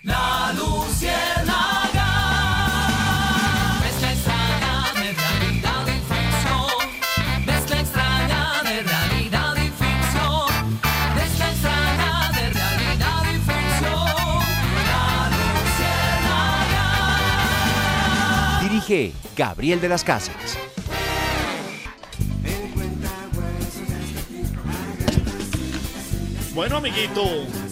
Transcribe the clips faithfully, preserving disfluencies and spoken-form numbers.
La Luciérnaga, mezcla extraña de realidad y ficción, mezcla extraña de realidad y ficción, mezcla extraña de realidad y ficción. La Luciérnaga. Dirige Gabriel de las Casas. Bueno, amiguito.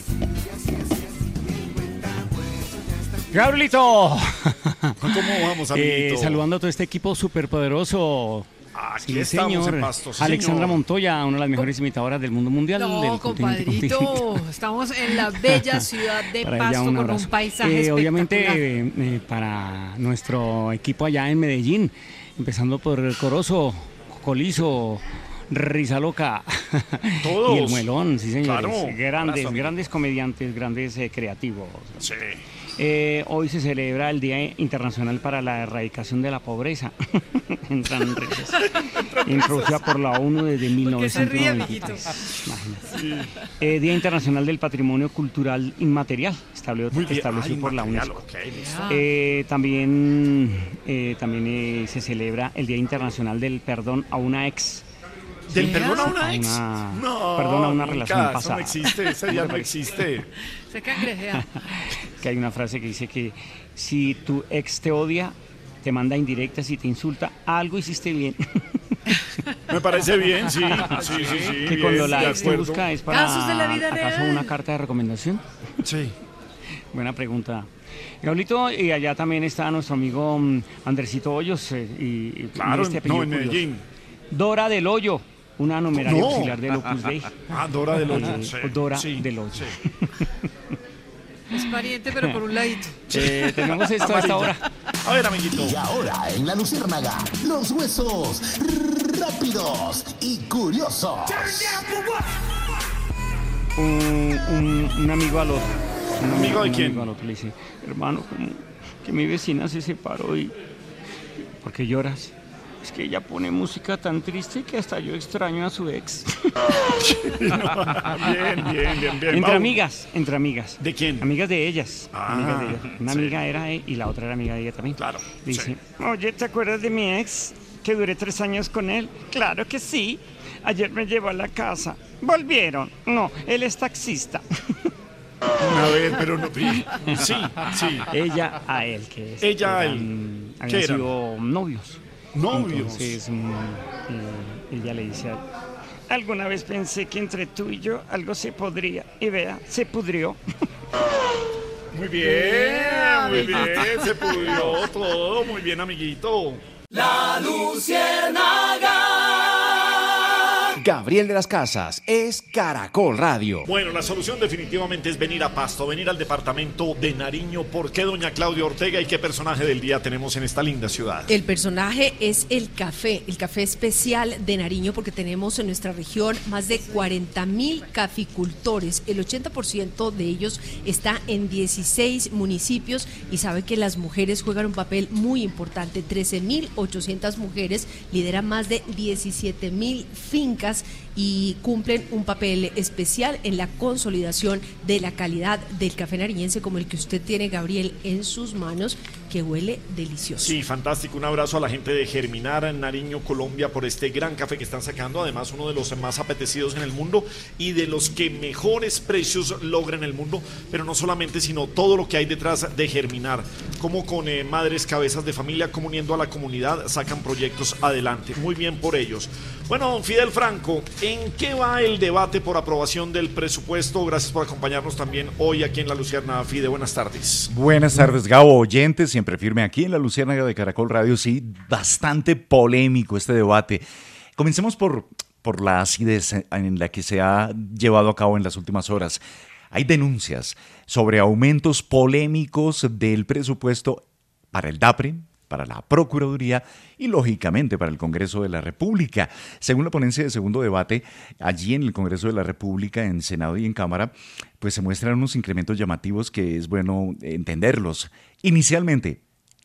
Gabrielito. ¿Cómo vamos, amiguito? Eh, saludando a todo este equipo superpoderoso. Aquí Sí, estamos señor. en Pasto, sí, Alexandra señor. Montoya, una de las mejores imitadoras del mundo mundial. No, del continente compadrito, continental. estamos en la bella ciudad de Para ella, Pasto un con abrazo. un paisaje Eh, espectacular. obviamente eh, eh, para nuestro equipo allá en Medellín, empezando por el Corozo, Colizo, Risa Loca Todos. y el Muelón, sí señores, Claro. grandes, Abrazo. grandes comediantes, grandes eh, creativos. Sí. Eh, hoy se celebra el Día Internacional para la Erradicación de la Pobreza, Entran risas. Introducida por la ONU desde ¿Por qué se ríe, mil novecientos noventa y tres. Imagínate. Eh, Día Internacional del Patrimonio Cultural Inmaterial, establecido, Muy bien. establecido Ay, por la material, UNESCO. ok, listo. Ah. Eh, también eh, también eh, se celebra el Día Internacional del Perdón a una ex. ¿Del ¿Sí? perdón a una A ex? una- No, perdón, a una nunca, relación eso pasada. no existe, ese día no existe. Se cangrejea. Que hay una frase que dice que si tu ex te odia, te manda indirectas y te insulta, algo hiciste bien. Me parece bien, sí. Sí, sí, sí. que bien, cuando la de ex te acuerdo. busca es para Casos de la vida ¿acaso real. una carta de recomendación? Sí. Buena pregunta. Gablito, y allá también está nuestro amigo mm, Andresito Hoyos eh, y, y Claro, este apellido no, en curioso. Medellín. Dora del Hoyo, una numeraria No. auxiliar del Opus Dei. Ah, Dora del Hoyo. Eh, sí, Dora sí, del Hoyo. sí. Es pariente, pero por un ladito. Eh, tenemos esto a esta hora. A ver, amiguito. Y ahora en la Luciérnaga, los huesos rápidos y curiosos. Un, un- un amigo al otro. Un ¿Amigo de un quién? amigo al otro le dice, hermano, como que mi vecina se separó y... ¿Por qué lloras? Es que ella pone música tan triste que hasta yo extraño a su ex. Bien, bien, bien, bien. Entre Vamos. amigas, entre amigas. ¿De quién? Amigas de ellas. Ah, amigas de ellas. Una sí. amiga era e- y la otra era amiga de ella también. Claro, Dice, sí. oye, ¿te acuerdas de mi ex? Que duré tres años con él. Claro que sí. Ayer me llevó a la casa. ¿Volvieron? No, él es taxista. A ver, pero no. Sí, sí. Ella a él, que es, Ella a que él. eran- ¿Qué habían eran? sido novios. Novios. Entonces, mm, eh, ella le dice a él, alguna vez pensé que entre tú y yo algo se podría. Y vea, se pudrió. Muy bien, muy bien. Se pudrió todo. Muy bien, amiguito. La Luciérnaga. Gabriel de las Casas es Caracol Radio. Bueno, la solución definitivamente es venir a Pasto, venir al departamento de Nariño. ¿Por qué doña Claudia Ortega y qué personaje del día tenemos en esta linda ciudad? El personaje es el café, el café especial de Nariño, porque tenemos en nuestra región más de cuarenta mil caficultores. El ochenta por ciento de ellos está en dieciséis municipios y sabe que las mujeres juegan un papel muy importante. trece mil ochocientas mujeres lideran más de diecisiete mil fincas y cumplen un papel especial en la consolidación de la calidad del café nariñense, como el que usted tiene, Gabriel, en sus manos, que huele delicioso. Sí, fantástico. Un abrazo a la gente de Germinar en Nariño, Colombia, por este gran café que están sacando. Además, uno de los más apetecidos en el mundo y de los que mejores precios logran en el mundo. Pero no solamente, sino todo lo que hay detrás de Germinar. Como con eh, madres, cabezas de familia, como uniendo a la comunidad, sacan proyectos adelante. Muy bien por ellos. Bueno, don Fidel Franco, ¿en qué va el debate por aprobación del presupuesto? Gracias por acompañarnos también hoy aquí en La Luciérnaga. Fide, buenas tardes. Buenas tardes, Gabo, oyentes, siempre firme aquí en La Luciérnaga de Caracol Radio. Sí, bastante polémico este debate. Comencemos por, por la acidez en la que se ha llevado a cabo en las últimas horas. Hay denuncias sobre aumentos polémicos del presupuesto para el DAPRE, para la Procuraduría y, lógicamente, para el Congreso de la República. Según la ponencia de segundo debate, allí en el Congreso de la República, en Senado y en Cámara, pues se muestran unos incrementos llamativos que es bueno entenderlos. Inicialmente,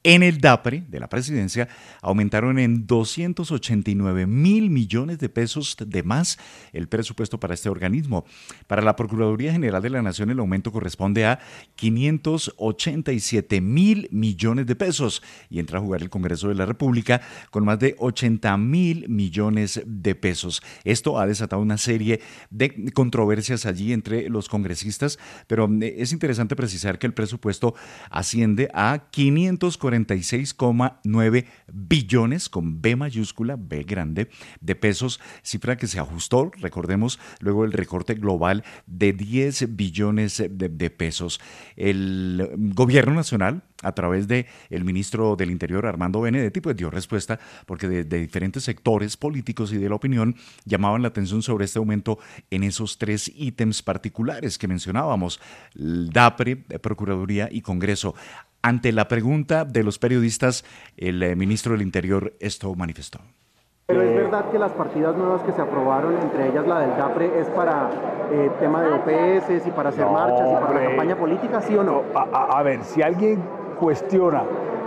En el DAPRE de la presidencia aumentaron en doscientos ochenta y nueve mil millones de pesos de más el presupuesto para este organismo. Para la Procuraduría General de la Nación el aumento corresponde a quinientos ochenta y siete mil millones de pesos y entra a jugar el Congreso de la República con más de ochenta mil millones de pesos. Esto ha desatado una serie de controversias allí entre los congresistas, pero es interesante precisar que el presupuesto asciende a quinientos cuarenta y seis coma nueve billones, con B mayúscula, B grande, de pesos, cifra que se ajustó, recordemos, luego el recorte global de diez billones de, de pesos. El gobierno nacional, a través de el ministro del Interior, Armando Benedetti, pues dio respuesta porque de, de diferentes sectores políticos y de la opinión llamaban la atención sobre este aumento en esos tres ítems particulares que mencionábamos, el DAPRE, Procuraduría y Congreso. Ante la pregunta de los periodistas, el eh, ministro del Interior esto manifestó. Pero es verdad que las partidas nuevas que se aprobaron, entre ellas la del DAPRE, es para eh, tema de O P S y para hacer no, marchas y para hombre. la campaña política, ¿sí o no? A, a, a ver, si alguien cuestiona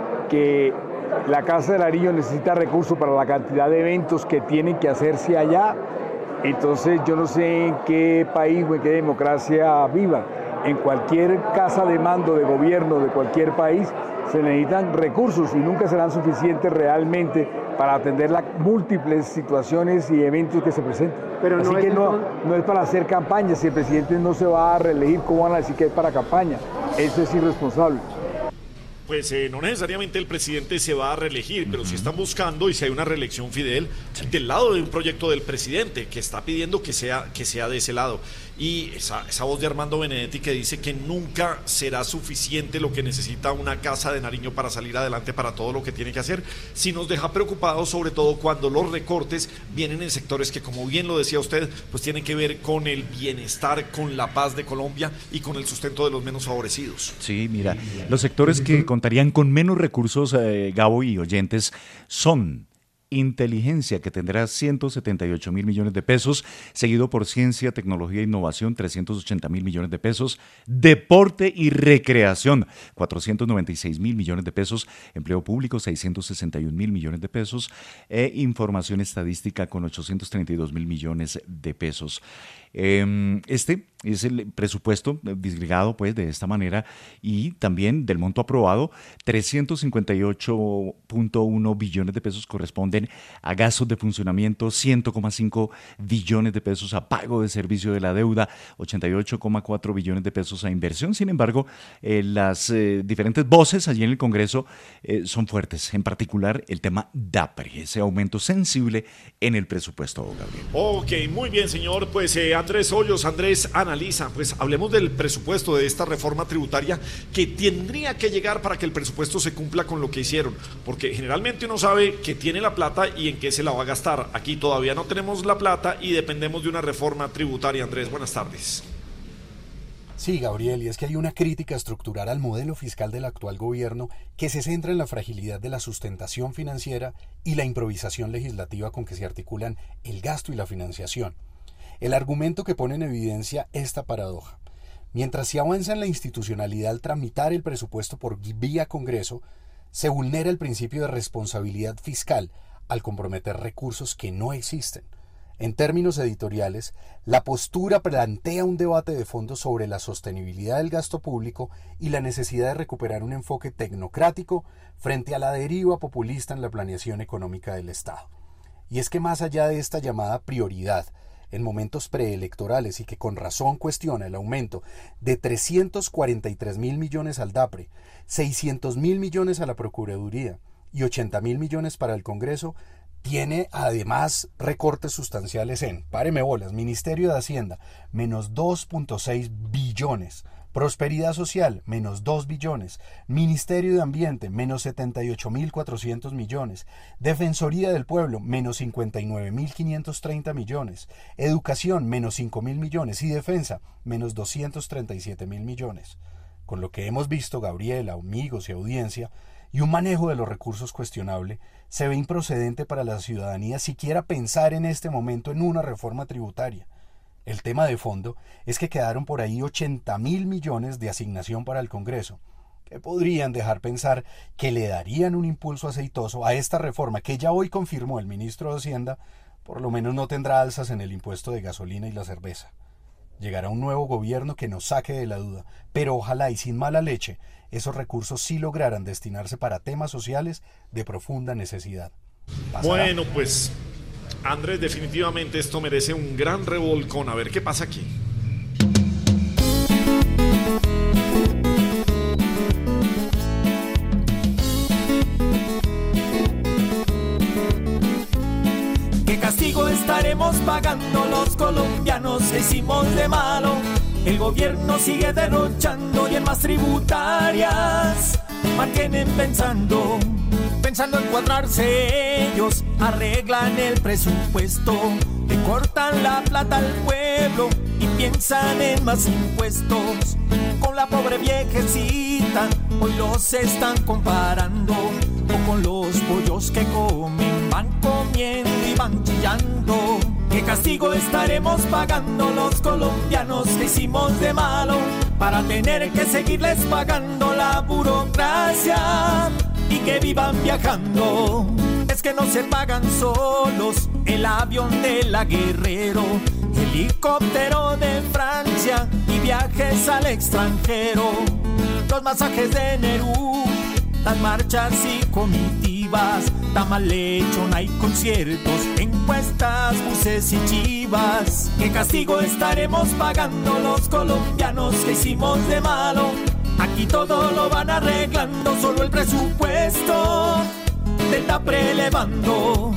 que la Casa de Nariño necesita recursos para la cantidad de eventos que tienen que hacerse allá, entonces yo no sé en qué país o en qué democracia vivan. En cualquier casa de mando de gobierno de cualquier país se necesitan recursos y nunca serán suficientes realmente para atender las múltiples situaciones y eventos que se presenten. Pero Así no que es no, no es para hacer campaña. Si el presidente no se va a reelegir, ¿cómo van a decir que es para campaña? Eso es irresponsable. Pues eh, no necesariamente el presidente se va a reelegir, pero uh-huh. si están buscando y si hay una reelección, Fidel, sí. del lado de un proyecto del presidente que está pidiendo que sea, que sea de ese lado. Y esa, esa voz de Armando Benedetti que dice que nunca será suficiente lo que necesita una Casa de Nariño para salir adelante para todo lo que tiene que hacer, sí nos deja preocupados, sobre todo cuando los recortes vienen en sectores que, como bien lo decía usted, pues tienen que ver con el bienestar, con la paz de Colombia y con el sustento de los menos favorecidos. Sí, mira, los sectores que contarían con menos recursos, eh, Gabo y oyentes, son Inteligencia, que tendrá ciento setenta y ocho mil millones de pesos, seguido por Ciencia, Tecnología e Innovación, trescientos ochenta mil millones de pesos, Deporte y Recreación, cuatrocientos noventa y seis mil millones de pesos, Empleo Público, seiscientos sesenta y un mil millones de pesos, e Información Estadística con ochocientos treinta y dos mil millones de pesos. Este es el presupuesto disgregado pues de esta manera y también del monto aprobado, trescientos cincuenta y ocho punto uno billones de pesos corresponden a gastos de funcionamiento, cien coma cinco billones de pesos a pago de servicio de la deuda, ochenta y ocho coma cuatro billones de pesos a inversión. Sin embargo, eh, las eh, diferentes voces allí en el Congreso eh, son fuertes, en particular el tema DAPRE, ese aumento sensible en el presupuesto, Gabriel. Ok, muy bien, señor. Pues eh, Andrés Hoyos, Andrés analiza, pues hablemos del presupuesto de esta reforma tributaria que tendría que llegar para que el presupuesto se cumpla con lo que hicieron, porque generalmente uno sabe que tiene la plata y en qué se la va a gastar. Aquí todavía no tenemos la plata y dependemos de una reforma tributaria. Andrés, buenas tardes. Sí, Gabriel, y es que hay una crítica estructural al modelo fiscal del actual gobierno que se centra en la fragilidad de la sustentación financiera y la improvisación legislativa con que se articulan el gasto y la financiación. El argumento que pone en evidencia esta paradoja. Mientras se avanza en la institucionalidad al tramitar el presupuesto por vía Congreso, se vulnera el principio de responsabilidad fiscal al comprometer recursos que no existen. En términos editoriales, la postura plantea un debate de fondo sobre la sostenibilidad del gasto público y la necesidad de recuperar un enfoque tecnocrático frente a la deriva populista en la planeación económica del Estado. Y es que más allá de esta llamada prioridad, en momentos preelectorales y que con razón cuestiona el aumento de trescientos cuarenta y tres mil millones al DAPRE, seiscientos mil millones a la Procuraduría y ochenta mil millones para el Congreso, tiene además recortes sustanciales en, páreme bolas, Ministerio de Hacienda, menos dos punto seis billones, Prosperidad Social, menos dos billones, Ministerio de Ambiente, menos setenta y ocho mil cuatrocientos millones, Defensoría del Pueblo, menos cincuenta y nueve mil quinientos treinta millones, Educación, menos cinco mil millones y Defensa, menos doscientos treinta y siete mil millones. Con lo que hemos visto, Gabriela, amigos y audiencia, y un manejo de los recursos cuestionable, se ve improcedente para la ciudadanía siquiera pensar en este momento en una reforma tributaria. El tema de fondo es que quedaron por ahí ochenta mil millones de asignación para el Congreso, que podrían dejar pensar que le darían un impulso aceitoso a esta reforma que ya hoy confirmó el ministro de Hacienda. Por lo menos no tendrá alzas en el impuesto de gasolina y la cerveza. Llegará un nuevo gobierno que nos saque de la duda, pero ojalá y sin mala leche, esos recursos sí lograran destinarse para temas sociales de profunda necesidad. ¿Pasará? Bueno, pues, Andrés, definitivamente esto merece un gran revolcón. A ver qué pasa aquí. ¿Qué castigo estaremos pagando los colombianos que hicimos de malo? El gobierno sigue derrochando y en más tributarias mantienen pensando, pensando en cuadrarse. Ellos arreglan el presupuesto, le cortan la plata al pueblo y piensan en más impuestos. Con la pobre viejecita hoy los están comparando, o con los pollos que comen van comiendo y van chillando. ¿Qué castigo estaremos pagando los colombianos que hicimos de malo para tener que seguirles pagando la burocracia y que vivan viajando? Es que no se pagan solos el avión de la Guerrero, helicóptero de Francia y viajes al extranjero, los masajes de Nerú, las marchas y comitivas, tamal lechona y conciertos, encuestas, buses y chivas. ¿Qué castigo estaremos pagando los colombianos que hicimos de malo? Aquí todo lo van arreglando, solo el presupuesto te está prelevando.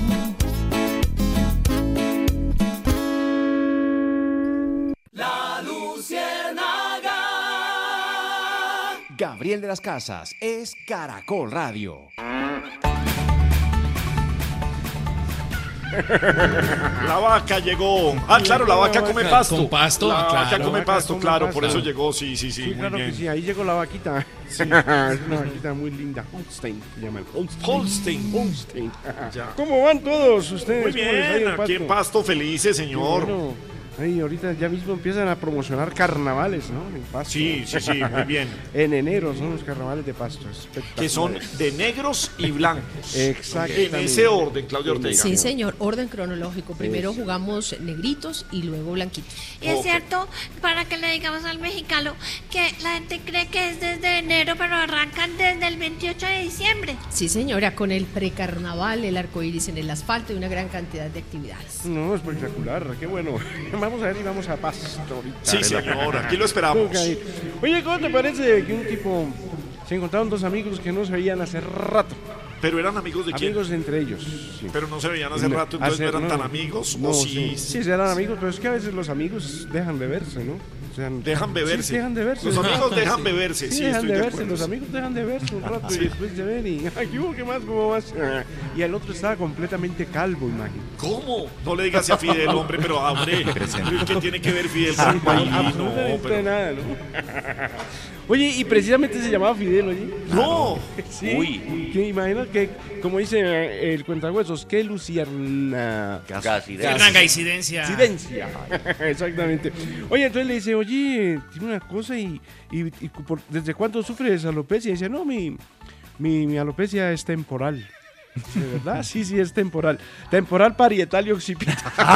La Luciérnaga. Gabriel de las Casas es Caracol Radio. La vaca llegó. Ah, claro, la vaca come pasto. Con pasto, La claro. vaca come La vaca pasto, come claro, pasto. por eso llegó, sí, sí, sí, Sí, muy claro bien. que sí, ahí llegó la vaquita. Sí. Es una vaquita muy linda. Holstein, se llama. Holstein. Holstein. Ya. ¿Cómo van todos ustedes? Muy ¿Cómo les ha ido bien, el aquí en Pasto felices, señor. Bueno, ay, ahorita ya mismo empiezan a promocionar carnavales, ¿no? En Pasto. Sí, sí, sí, muy bien. En enero son los carnavales de Pasto. Que son de negros y blancos. Exactamente. En ese orden, Claudia Ortega. Sí, señor, orden cronológico. Primero jugamos negritos y luego blanquitos. Y es cierto, para que le digamos al mexicano, que la gente cree que es desde enero, pero arrancan desde el veintiocho de diciembre. Sí, señora, con el precarnaval, el arco iris en el asfalto y una gran cantidad de actividades. No, espectacular, qué bueno. Vamos a ver y vamos a Pasto ahorita. Sí, señor, aquí lo esperamos. Okay. Oye, ¿cómo te parece que un tipo se encontraron dos amigos que no se veían hace rato? Pero eran amigos de quién? Amigos entre ellos. Sí. Pero no se veían hace No, rato, entonces hace- no eran no, tan amigos. No, o sí. sí. Sí, eran amigos, pero es que a veces los amigos dejan de verse, ¿no? O sea, Dejan beberse. Sí, dejan de verse. Los amigos dejan beberse, Sí, sí, dejan estoy de de verse. acuerdo. Los amigos dejan de verse un rato Sí. y después se ven y ay, ¿qué hubo? ¿Qué más? ¿Cómo vas? Y el otro estaba completamente calvo, imagínate. ¿Cómo? No le digas a Fidel, hombre, pero hombre, ¿qué tiene que ver Fidel con el país? No, Absolutamente pero... nada, ¿no? Oye, y precisamente se llamaba Fidel, oye. No. Sí. Uy. Que imagina que, como dice eh, el cuentahuesos, qué lucierna... Una coincidencia. Coincidencia. Exactamente. Oye, entonces le dice, oye, tiene una cosa y, y, y por- ¿desde cuándo sufres alopecia? Y dice, no, mi, mi, mi alopecia es temporal. ¿De verdad? Sí, sí, es temporal. Temporal, parietal y occipital.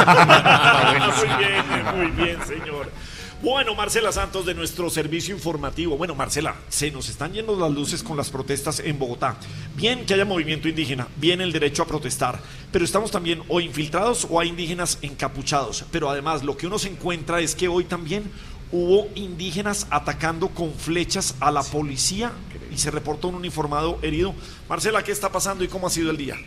Muy bien, muy bien, señor. Bueno, Marcela Santos de nuestro servicio informativo. Bueno, Marcela, se nos están yendo las luces con las protestas en Bogotá. Bien que haya movimiento indígena, bien el derecho a protestar, pero estamos también o infiltrados o hay indígenas encapuchados. Pero además lo que uno se encuentra es que hoy también hubo indígenas atacando con flechas a la policía y se reportó un uniformado herido. Marcela, ¿qué está pasando y cómo ha sido el día?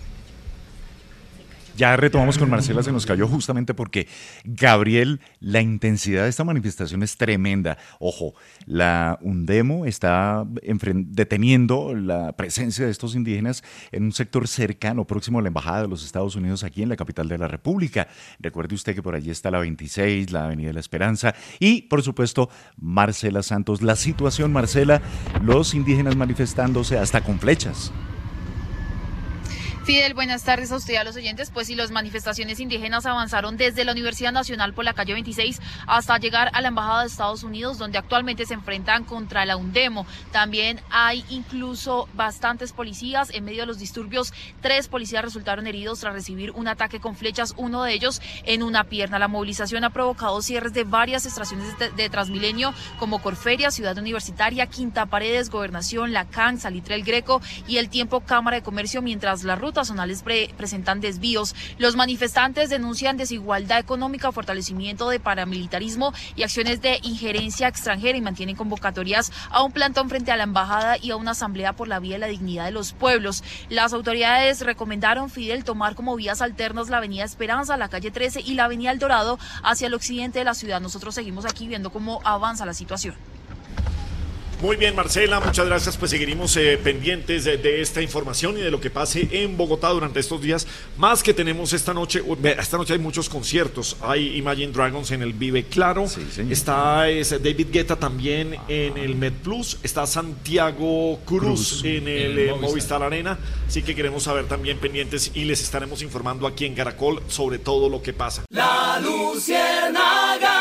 Ya retomamos con Marcela, se nos cayó justamente porque, Gabriel, la intensidad de esta manifestación es tremenda. Ojo, la UNDEMO está enfren- deteniendo la presencia de estos indígenas en un sector cercano, próximo a la Embajada de los Estados Unidos, aquí en la capital de la República. Recuerde usted que por allí está la veintiséis, la Avenida de la Esperanza y, por supuesto, Marcela Santos. La situación, Marcela, los indígenas manifestándose hasta con flechas. Fidel, buenas tardes a usted y a los oyentes. Pues sí, las manifestaciones indígenas avanzaron desde la Universidad Nacional por la calle veintiséis hasta llegar a la Embajada de Estados Unidos, donde actualmente se enfrentan contra la UNDEMO. También hay incluso bastantes policías. En medio de los disturbios, tres policías resultaron heridos tras recibir un ataque con flechas, uno de ellos en una pierna. La movilización ha provocado cierres de varias estaciones de, de Transmilenio, como Corferia, Ciudad Universitaria, Quinta Paredes, Gobernación, La C A N, Salitre El Greco y El Tiempo, Cámara de Comercio, mientras las rutas zonales pre presentan desvíos. Los manifestantes denuncian desigualdad económica, fortalecimiento de paramilitarismo y acciones de injerencia extranjera y mantienen convocatorias a un plantón frente a la embajada y a una asamblea por la vía de la dignidad de los pueblos. Las autoridades recomendaron, Fidel, tomar como vías alternas la avenida Esperanza, la calle trece y la avenida El Dorado hacia el occidente de la ciudad. Nosotros seguimos aquí viendo cómo avanza la situación. Muy bien, Marcela, muchas gracias. Pues seguiremos eh, pendientes de, de esta información y de lo que pase en Bogotá durante estos días. Más que tenemos esta noche, esta noche hay muchos conciertos. Hay Imagine Dragons en el Vive Claro, sí, está es, David Guetta también ah. en el Med Plus, está Santiago Cruz, Cruz en el, el eh, Movistar. Movistar Arena. Así que queremos saber también pendientes y les estaremos informando aquí en Caracol sobre todo lo que pasa. La Luciérnaga.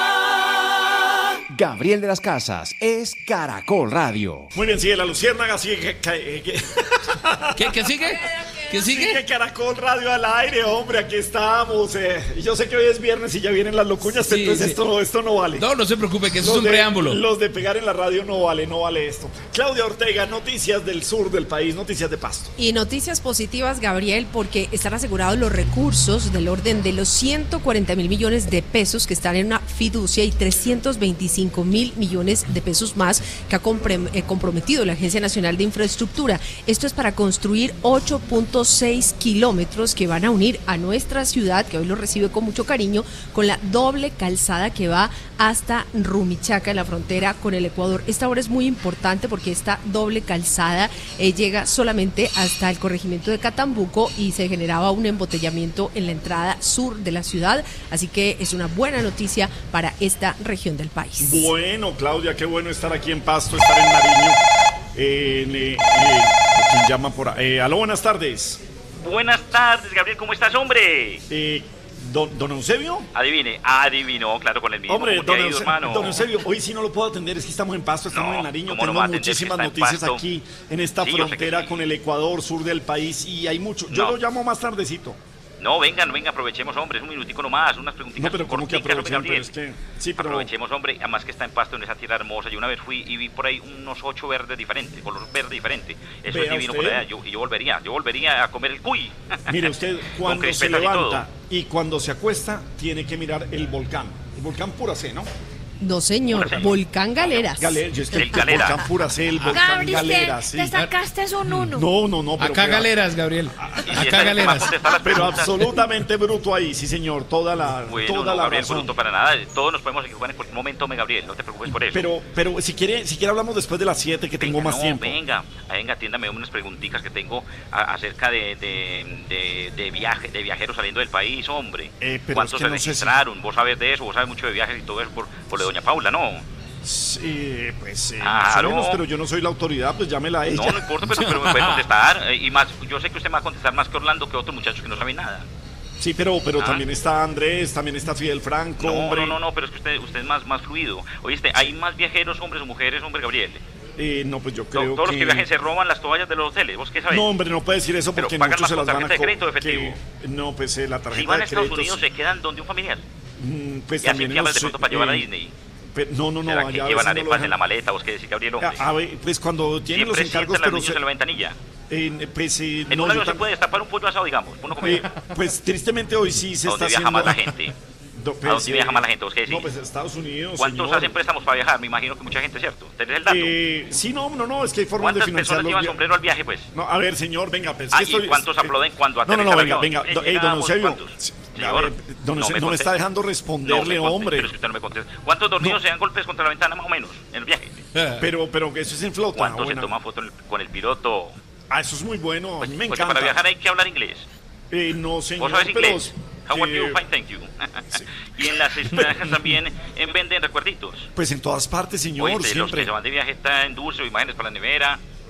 Gabriel de las Casas es Caracol Radio. Muy bien, sigue la Luciérnaga, sigue que, que, que... ¿Qué, ¿Qué sigue? ¿Qué sigue? Sigue Caracol Radio al aire, hombre, aquí estamos. Eh. Yo sé que hoy es viernes y ya vienen las locuñas, sí, entonces sí. Esto, esto no vale. No, no se preocupe, que eso los es un de, preámbulo. Los de pegar en la radio no vale, no vale esto. Claudia Ortega, noticias del sur del país, noticias de Pasto. Y noticias positivas, Gabriel, porque están asegurados los recursos del orden de los ciento cuarenta mil millones de pesos que están en una fiducia y trescientos veinticinco mil millones de pesos más que ha comprometido la Agencia Nacional de Infraestructura. Esto es para construir ocho punto seis kilómetros que van a unir a nuestra ciudad, que hoy lo recibe con mucho cariño, con la doble calzada que va hasta Rumichaca, en la frontera con el Ecuador. Esta obra es muy importante porque esta doble calzada eh, llega solamente hasta el corregimiento de Catambuco y se generaba un embotellamiento en la entrada sur de la ciudad, así que es una buena noticia para esta región del país. Bueno, Claudia, qué bueno estar aquí en Pasto, estar en Nariño. Eh, eh, eh, ¿Quién llama por ahí? Eh, aló, buenas tardes. Buenas tardes, Gabriel, ¿cómo estás, hombre? Eh, don, ¿Don Eusebio? Adivine, adivinó, claro, con el mismo. Hombre, don, ido, Euse, don Eusebio, hoy sí no lo puedo atender, es que estamos en Pasto, estamos no, en Nariño, tenemos no muchísimas noticias aquí en esta sí, frontera sí. con el Ecuador, sur del país, y hay mucho. Yo no. lo llamo más tardecito. No, vengan, venga, aprovechemos, hombre, es un minutico nomás, unas preguntitas. No, pero ¿cómo que aprovechemos? Pero es que, sí, pero... Aprovechemos, hombre, además que está en Pasto, en esa tierra hermosa. Yo una vez fui y vi por ahí unos ocho verdes diferentes, color verde diferente. Eso Vea es divino usted. Por allá, yo, y yo volvería, yo volvería a comer el cuy. Mire usted, cuando se levanta y, y cuando se acuesta, tiene que mirar el volcán. El volcán Puracé, ¿no? No, señor, Volcán Galeras. Galera, yo es que el, el Galera. Volcán Puracé, el Volcán Gabriel, Galeras. Sí. Te sacaste un uno. No, no, no. Pero Acá pero, Galeras, Gabriel. Acá Galeras. Pero absolutamente bruto ahí, sí, señor. Toda la, bueno, toda no, la Gabriel, razón. bruto para nada. Todos nos podemos equivocar en cualquier momento, me Gabriel. No te preocupes por eso. Pero, pero si quiere, si quiere hablamos después de las siete, que tengo venga, más no, tiempo. Venga, venga, atiéndame unas preguntitas que tengo a, acerca de, de, de, de viaje, de viajeros saliendo del país, hombre. Eh, ¿Cuántos es que se no registraron? Sé si... Vos sabes de eso, vos sabes mucho de viajes y todo eso por, por lo de doña Paula, ¿no? Sí, pues eh, claro. más o menos, pero yo no soy la autoridad, pues llámela a ella. No, no importa, pero, pero me puede contestar. Y más, yo sé que usted me va a contestar más que Orlando, que otros muchachos que no saben nada. Sí, pero, pero ah. también está Andrés, también está Fidel Franco, no, hombre. No, no, no, pero es que usted, usted es más, más fluido. Oíste, ¿hay más viajeros, hombres o mujeres, hombre, Gabriel? Eh, no, pues yo creo no, todos que... los que viajen se roban las toallas de los hoteles, ¿vos qué sabés? No, hombre, no puede decir eso porque muchos se las van a... ¿De crédito o efectivo? Que... No, pues eh, la tarjeta si van a de crédito... Estados Unidos se quedan donde un familiar. Mm, pues y también hacen los, de pronto para eh, llevar a Disney. Pero, no, no, no. ¿Será que llevan arepas no en la maleta? ¿Vos qué decís, Gabriel, hombre? A, a ver, pues cuando tienen los encargos... Siempre niños se... en la ventanilla. Eh, pues, eh, en no, un avión se puede destapar un pollo asado, digamos. Uno eh, pues tristemente hoy sí se está haciendo... ¿A dónde viaja más la gente? Do, pues, ¿A dónde viaja más la gente? ¿Vos qué decís? No, pues Estados Unidos, ¿Cuántos señor? hacen préstamos para viajar? Me imagino que mucha gente, ¿cierto? ¿Tenés el dato? Eh, sí, no, no, no, es que hay formas de financiar ¿Cuántas personas llevan sombrero al viaje, pues? No, a ver, señor, venga, pues... Ah, estoy, ¿y cuántos aplauden cuando aterriza el avión? No, no, no, venga, venga, eh, don Eusebio... A ver, don Eusebio, no me está dejando responderle, hombre. Pero es que usted no me contesta. ¿Cuántos dormidos se dan golpes contra la ventana, más o menos, en el viaje? Pero, pero que eso es en flota. ¿Cuántos se toman fotos con el piloto? Ah, eso es muy bueno, a mí me encanta. Para viajar hay que hablar inglés. Eh, no, señor, ¿vos sabés inglés? Pero... How are you? Fine, thank you. Sí. Y en las extranjas también venden recuerditos. Pues en todas partes, señor, Oíste, siempre. Los que se van de viaje están en dulce o imágenes para la nevera.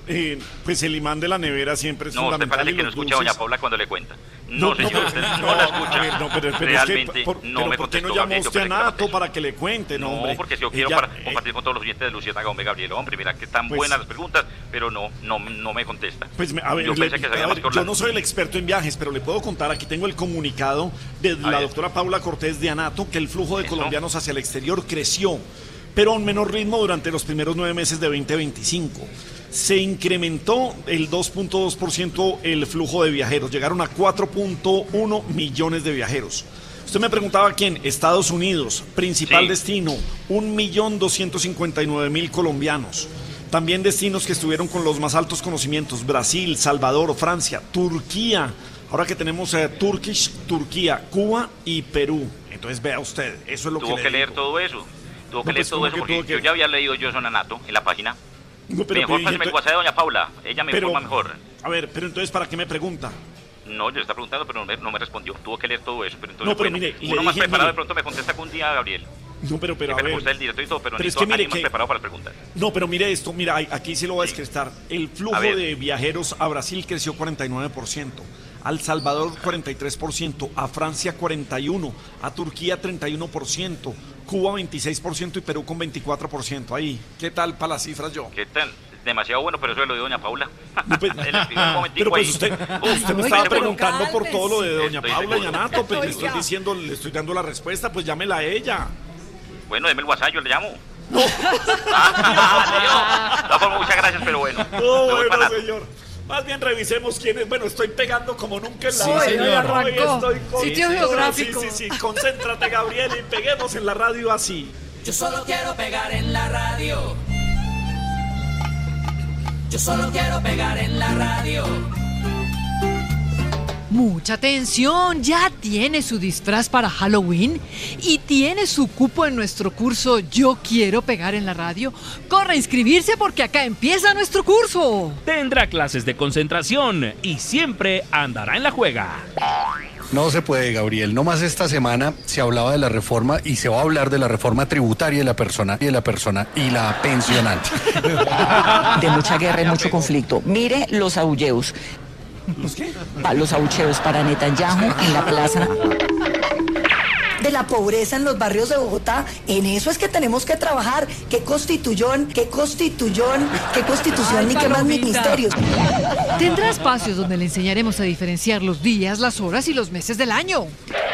Eh, pues el imán de la nevera siempre es No, usted fundamental. parece y que no los escucha a dulces. doña Paula cuando le cuenta. No, No, señor, no, usted no, no la a escucha. ver, no, pero, pero es que Realmente por- no pero me ¿por qué contestó no llama Gabriel, yo usted a pensé que era Nato usted. para que le cuente? No, No, hombre. porque yo quiero Ella- para compartir con todos los oyentes de Luciérnaga, hombre, Gabriel, hombre, mira que están Pues- buenas las preguntas, pero no, no, no me contesta. Pues me- a ver, yo le- pensé que a sabía ver, más que yo Orlando. no soy el experto en viajes, pero le puedo contar, aquí tengo el comunicado de la ver. doctora Paula Cortés de ANATO, que el flujo de Eso. colombianos hacia el exterior creció, pero a un menor ritmo durante los primeros nueve meses de veinte veinticinco. Se incrementó el dos punto dos por ciento el flujo de viajeros, llegaron a cuatro punto uno millones de viajeros. Usted me preguntaba quién, Estados Unidos, principal Sí. destino, un millón doscientos cincuenta y nueve mil colombianos. También destinos que estuvieron con los más altos conocimientos, Brasil, Salvador, Francia, Turquía. Ahora que tenemos eh, Turkish, Turquía, Cuba y Perú. Entonces vea usted, eso es lo Tuvo que que le leer digo. todo eso. Tuvo que No, leer pues, todo ¿cómo eso que porque tuvo que- yo ya había leído yo eso en Anato, en la página. No, pero, mejor pero, páseme el ento- WhatsApp de doña Paula, ella me pero- informa mejor. A ver, pero entonces, ¿para qué me pregunta? No, yo le estaba preguntando, pero no me, no me respondió. Tuvo que leer todo eso, pero entonces, No, pero bueno, mire, le uno más dije, preparado mire. de pronto me contesta que un día, Gabriel. No, pero, pero, Que a me ver. gusta el directo y todo, pero, Pero es necesito que a mire alguien más que- preparado para las preguntas. No, pero mire esto, mira, a- aquí sí lo voy a descrestar. El flujo A ver. de viajeros a Brasil creció cuarenta y nueve por ciento, al Salvador cuarenta y tres por ciento, a Francia cuarenta y uno por ciento, a Turquía treinta y uno por ciento, Cuba veintiséis por ciento y Perú con veinticuatro por ciento. Ahí, ¿qué tal para las cifras yo? ¿Qué tal? Demasiado bueno, pero eso lo dio doña Paula. pues- Él escribió un momentico Pero pues ahí. usted, Uf, usted me estoy estaba seguro. preguntando por todo lo de doña Estoy Paula y seguro. Anato, pues le estoy Oiga. diciendo, le estoy dando la respuesta, pues llámela a ella. Bueno, deme el WhatsApp, yo le llamo. Ah, Leo. No, pues, muchas gracias, pero bueno. No, Me voy bueno, para- señor. Más bien revisemos quién es. Bueno, estoy pegando como nunca en la Sí, radio. señor. Hoy Arrancó. estoy con- Sitio Sí, geográfico. Sí, sí, sí. Concéntrate, Gabriel, y peguemos en la radio así. Yo solo quiero pegar en la radio. Yo solo quiero pegar en la radio. Mucha atención, ya tiene su disfraz para Halloween y tiene su cupo en nuestro curso Yo Quiero Pegar en la Radio. Corre a inscribirse porque acá empieza nuestro curso. Tendrá clases de concentración y siempre andará en la juega. No se puede, Gabriel. No más esta semana se hablaba de la reforma y se va a hablar de la reforma tributaria de la persona y de la persona y la pensionante. De mucha guerra y mucho conflicto. Mire los aulleos. ¿Los qué? Pa- Los abucheos para Netanyahu en la plaza. De la pobreza en los barrios de Bogotá, en eso es que tenemos que trabajar. ¿Qué constituyón? ¿Qué constituyón? ¿Qué constitución? Ay, Ni qué más Palomita. ministerios. Tendrá espacios donde le enseñaremos a diferenciar los días, las horas y los meses del año.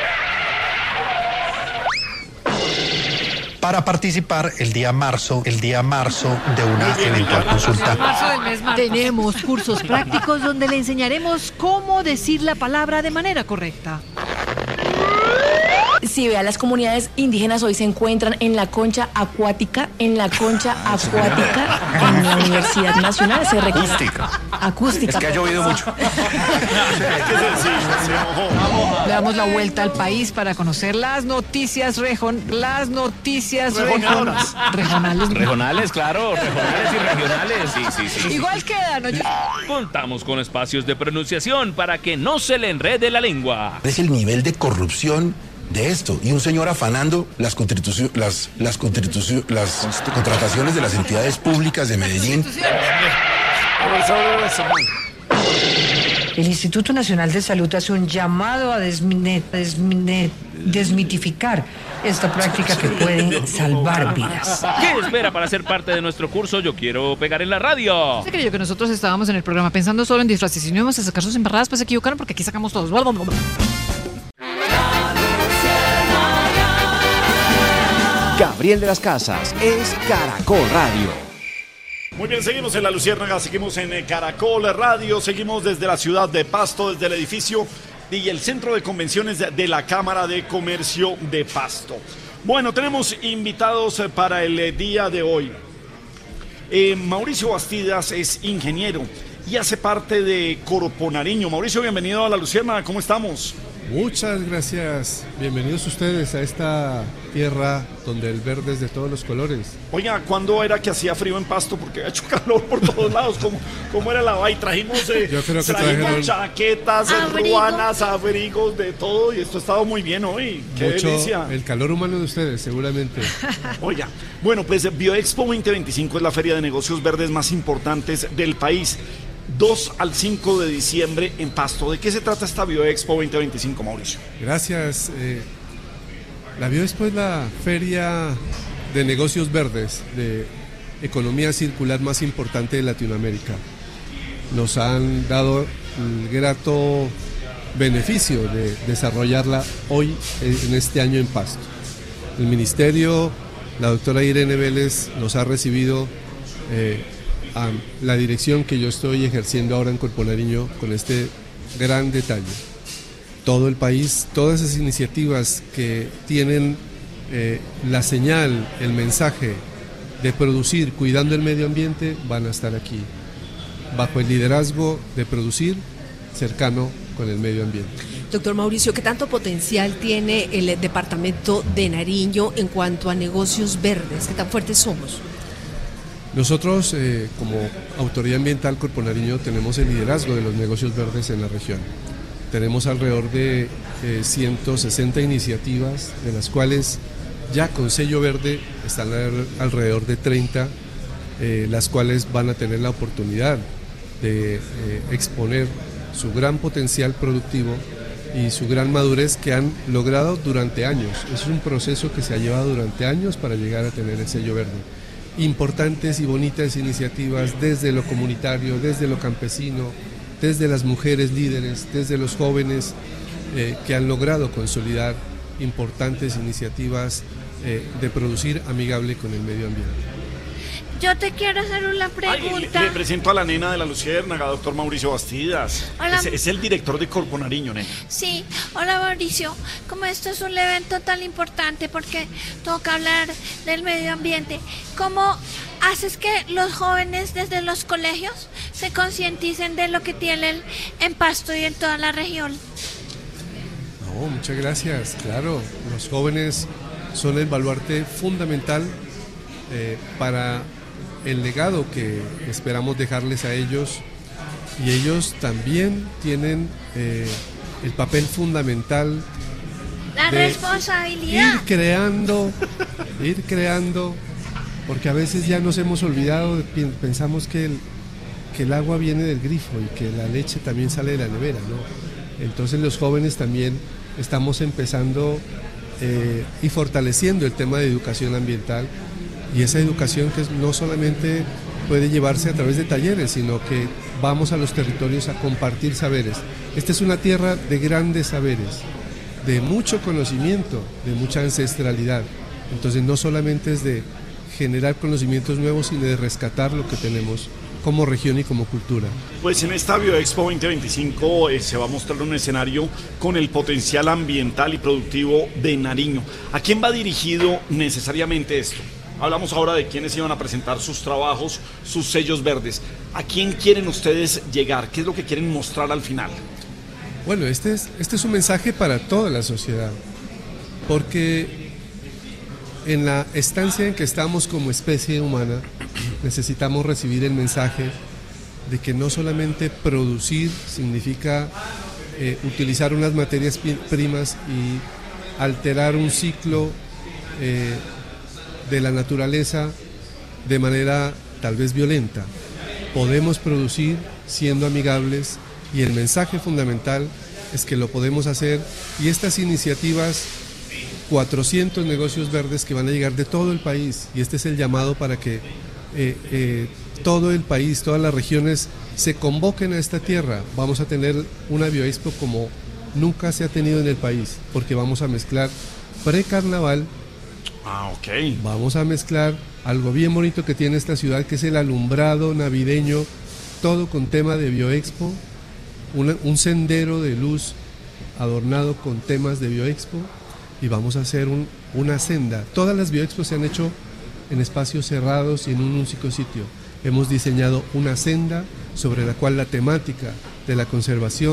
Para participar el día marzo, el día marzo de una eventual consulta. Marzo del mes marzo. Tenemos cursos prácticos donde le enseñaremos cómo decir la palabra de manera correcta. Si vea, las comunidades indígenas hoy se encuentran en la concha acuática, en la concha acuática, en la Universidad Nacional. Se requiere- Acústica. Acústica. Es que ha llovido mucho. Le damos la vuelta al país para conocer las noticias rejon... Las noticias Regionales. rejon- regionales. Regionales, claro, regionales y regionales. Sí, sí, sí. Igual quedan, oye. Contamos con espacios de pronunciación para que no se le enrede la lengua. Es el nivel de corrupción de esto y un señor afanando las constitucio- las las constitucio- las contrataciones de las entidades públicas de Medellín. El Instituto Nacional de Salud hace un llamado a desmine- desmine- desmitificar esta práctica que puede salvar vidas. ¿Qué espera para ser parte de nuestro curso Yo Quiero Pegar en la Radio? Se creyó que nosotros estábamos en el programa pensando solo en disfraces y no íbamos a sacar sus embarradas, pues se equivocaron porque aquí sacamos todos. Gabriel de las Casas es Caracol Radio. Muy bien, seguimos en La Luciérnaga, seguimos en eh, Caracol Radio, seguimos desde la ciudad de Pasto, desde el edificio y el centro de convenciones de, de la Cámara de Comercio de Pasto. Bueno, tenemos invitados eh, para el eh, día de hoy. Eh, Mauricio Bastidas es ingeniero y hace parte de Corpo Nariño. Mauricio, bienvenido a La Luciérnaga, ¿cómo estamos? Muchas gracias. Bienvenidos ustedes a esta tierra donde el verde es de todos los colores. Oiga, ¿cuándo era que hacía frío en Pasto? Porque ha hecho calor por todos lados. ¿Cómo, cómo era la vaina? Trajimos, eh, Yo creo que trajimos trajeron chaquetas, Abrigo. ruanas, abrigos, de todo. Y esto ha estado muy bien hoy. ¡Qué mucho delicia! el calor humano de ustedes, seguramente. Oiga, bueno, pues BioExpo veinte veinticinco es la feria de negocios verdes más importantes del país. dos al cinco de diciembre en Pasto. ¿De qué se trata esta BioExpo veinte veinticinco, Mauricio? Gracias. Eh, la BioExpo es la feria de negocios verdes, de economía circular más importante de Latinoamérica. Nos han dado el grato beneficio de desarrollarla hoy, en este año en Pasto. El ministerio, la doctora Irene Vélez, nos ha recibido eh, a la dirección que yo estoy ejerciendo ahora en Corpo Nariño con este gran detalle. Todo el país, todas esas iniciativas que tienen eh, la señal, el mensaje de producir cuidando el medio ambiente van a estar aquí, bajo el liderazgo de producir cercano con el medio ambiente. Doctor Mauricio, ¿qué tanto potencial tiene el departamento de Nariño en cuanto a negocios verdes? ¿Qué tan fuertes somos? Nosotros, eh, como Autoridad Ambiental Corpo Nariño, tenemos el liderazgo de los negocios verdes en la región. Tenemos alrededor de eh, ciento sesenta iniciativas, de las cuales ya con sello verde están al, alrededor de treinta, eh, las cuales van a tener la oportunidad de eh, exponer su gran potencial productivo y su gran madurez que han logrado durante años. Es un proceso que se ha llevado durante años para llegar a tener el sello verde. Importantes y bonitas iniciativas desde lo comunitario, desde lo campesino, desde las mujeres líderes, desde los jóvenes eh, que han logrado consolidar importantes iniciativas eh, de producir amigable con el medio ambiente. Yo te quiero hacer una pregunta. Ay, le, le presento a la nena de la Luciérnaga, doctor Mauricio Bastidas. Hola. Es, es el director de Corpo Nariño, nena. Sí, hola Mauricio. Como esto es un evento tan importante porque toca hablar del medio ambiente, ¿cómo haces que los jóvenes desde los colegios se concienticen de lo que tienen en Pasto y en toda la región? No, muchas gracias. Claro, los jóvenes son el baluarte fundamental eh, para el legado que esperamos dejarles a ellos, y ellos también tienen eh, el papel fundamental La de responsabilidad. ir creando, ir creando, porque a veces ya nos hemos olvidado, pensamos que el, que el agua viene del grifo y que la leche también sale de la nevera, ¿no? Entonces los jóvenes también estamos empezando eh, y fortaleciendo el tema de educación ambiental, y esa educación que no solamente puede llevarse a través de talleres, sino que vamos a los territorios a compartir saberes. Esta es una tierra de grandes saberes, de mucho conocimiento, de mucha ancestralidad. Entonces no solamente es de generar conocimientos nuevos, sino de rescatar lo que tenemos como región y como cultura. Pues en esta BioExpo veinte veinticinco eh, se va a mostrar un escenario con el potencial ambiental y productivo de Nariño. ¿A quién va dirigido necesariamente esto? Hablamos ahora de quiénes iban a presentar sus trabajos, sus sellos verdes. ¿A quién quieren ustedes llegar? ¿Qué es lo que quieren mostrar al final? Bueno, este es, este es un mensaje para toda la sociedad, porque en la estancia en que estamos como especie humana, necesitamos recibir el mensaje de que no solamente producir significa eh, utilizar unas materias primas y alterar un ciclo eh, de la naturaleza de manera tal vez violenta. Podemos producir siendo amigables, y el mensaje fundamental es que lo podemos hacer, y estas iniciativas, cuatrocientos negocios verdes que van a llegar de todo el país, y este es el llamado para que eh, eh, todo el país, todas las regiones se convoquen a esta tierra. Vamos a tener una BioExpo como nunca se ha tenido en el país, porque vamos a mezclar pre-carnaval. Ah, ok. Vamos a mezclar algo bien bonito que tiene esta ciudad, que es el alumbrado navideño, todo con tema de BioExpo, una, un sendero de luz adornado con temas de BioExpo, y vamos a hacer un, una senda. Todas las BioExpo se han hecho en espacios cerrados y en un único sitio. Hemos diseñado una senda sobre la cual la temática de la conservación,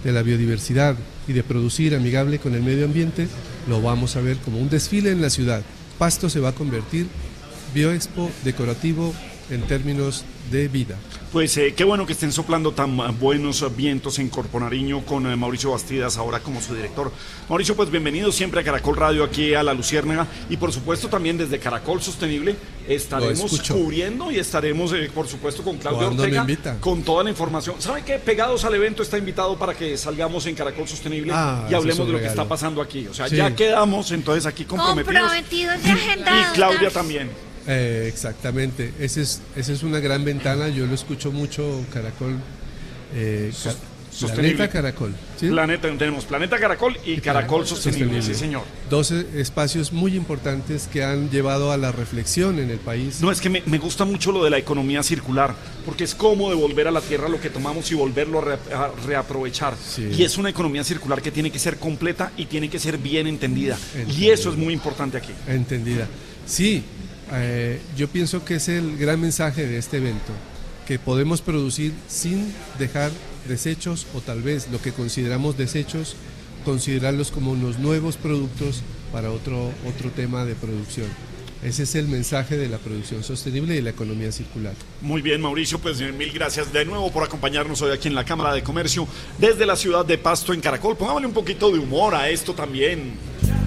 de la biodiversidad y de producir amigable con el medio ambiente, lo vamos a ver como un desfile en la ciudad. Pasto se va a convertir bioexpo decorativo en términos de vida. Pues eh, qué bueno que estén soplando tan buenos vientos en Corpo Nariño con eh, Mauricio Bastidas ahora como su director. Mauricio, pues bienvenido siempre a Caracol Radio, aquí a La Luciérnaga, y por supuesto también desde Caracol Sostenible estaremos cubriendo y estaremos eh, por supuesto con Claudio Ortega con toda la información. ¿Sabe qué? Pegados al evento está invitado para que salgamos en Caracol Sostenible ah, y hablemos de lo que está pasando aquí. O sea, sí. ya quedamos entonces aquí comprometidos. Comprometidos y agendados. Y Claudia también. Eh, exactamente, esa es, esa es una gran ventana, yo lo escucho mucho, Caracol, eh, ca Planeta Caracol. ¿Sí? Planeta, tenemos Planeta Caracol y Caracol Sostenible, Sostenible, sí señor. Dos espacios muy importantes que han llevado a la reflexión en el país. No, es que me, me gusta mucho lo de la economía circular, porque es como devolver a la tierra lo que tomamos y volverlo a, re, a reaprovechar. Sí. Y es una economía circular que tiene que ser completa y tiene que ser bien entendida. Entendida. Y eso es muy importante aquí. Entendida, sí. Eh, yo pienso que es el gran mensaje de este evento, que podemos producir sin dejar desechos, o tal vez lo que consideramos desechos, considerarlos como unos nuevos productos para otro, otro tema de producción. Ese es el mensaje de la producción sostenible y la economía circular. Muy bien, Mauricio, pues mil gracias de nuevo por acompañarnos hoy aquí en la Cámara de Comercio desde la ciudad de Pasto en Caracol. Pongámosle un poquito de humor a esto también.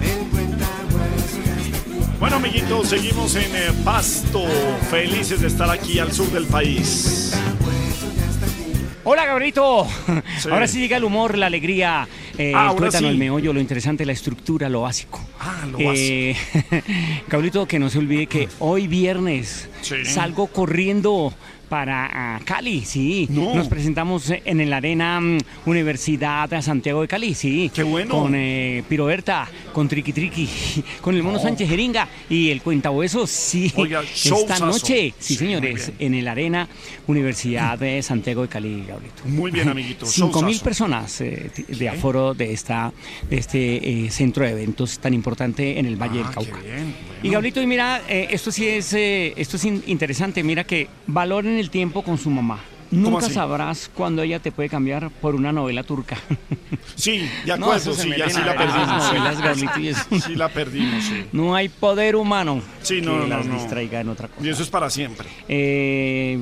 Bueno, amiguitos, seguimos en eh, Pasto, felices de estar aquí al sur del país. Hola, Gabrielito. Sí. Ahora sí llega el humor, la alegría, eh, ah, el tuétano, sí. el meollo, lo interesante, la estructura, lo básico. Ah, lo básico. Eh, Gabrielito, que no se olvide que hoy viernes sí. salgo corriendo para uh, Cali, sí. No. Nos presentamos en la Arena um, Universidad de Santiago de Cali, sí. Qué bueno. Con eh, Piroberta, con Triqui Triqui, con el Mono no. Sánchez Jeringa y el Cuentahuesos, sí. Oiga, esta noche, sí, sí señores, en el Arena Universidad de Santiago de Cali, Gabrielito. Muy bien, amiguito. Cinco mil personas eh, de aforo de, esta, de este eh, centro de eventos tan importante en el Valle ah, del Cauca. Qué bien. Bueno. Y Gabrielito, y mira, eh, esto sí es, eh, esto es in interesante, mira que valoren el tiempo con su mamá. Nunca así? sabrás cuándo ella te puede cambiar por una novela turca. Sí, de acuerdo, no, sí, ya sí la perdimos. Novelas, sí. y eso. sí la perdimos, sí. No hay poder humano sí, no, que no, las no. distraiga en otra cosa. Y eso es para siempre. Eh...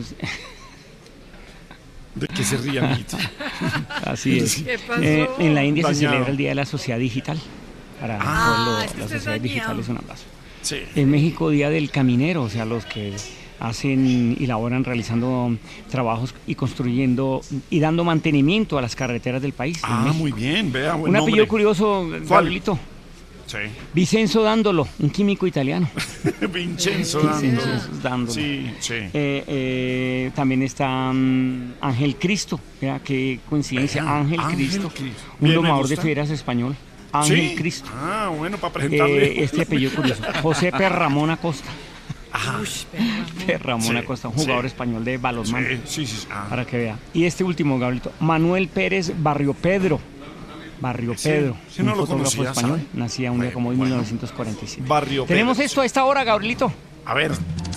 ¿De qué se ríe, amiguito? Así es. ¿Qué pasó? Eh, en la India Dañado. se celebra el Día de la Sociedad Digital. Para ah, lo, la sociedad digital es un abrazo. Sí. En México, Día del Caminero, o sea, los que hacen y laboran realizando trabajos y construyendo y dando mantenimiento a las carreteras del país. Ah, muy bien, vea. Buen un nombre. apellido curioso, Gabrielito. Sí. Vincenzo Dándolo, un químico italiano. Vincenzo Dándolo. Dándolo. Sí, sí. Eh, eh, también está um, Ángel Cristo, vea qué coincidencia, Vea, Ángel, Ángel Cristo, Cristo. un bien, domador de fieras español. Ángel ¿Sí? Cristo. Ah, bueno, para presentarle. Eh, este apellido curioso. José Perramón Acosta. Ajá. Perramón sí, Acosta, un jugador sí. español de balonmano. Sí, sí, sí. Ah. Para que vea. Y este último, Gabrielito, Manuel Pérez Barrio Pedro. Barrio sí, Pedro, sí, un no lo fotógrafo conocía, español, ¿sabe? nacía un día como hoy, bueno. mil novecientos cuarenta y siete. Barrio Tenemos Pedro. esto a esta hora, Gabrielito. A ver.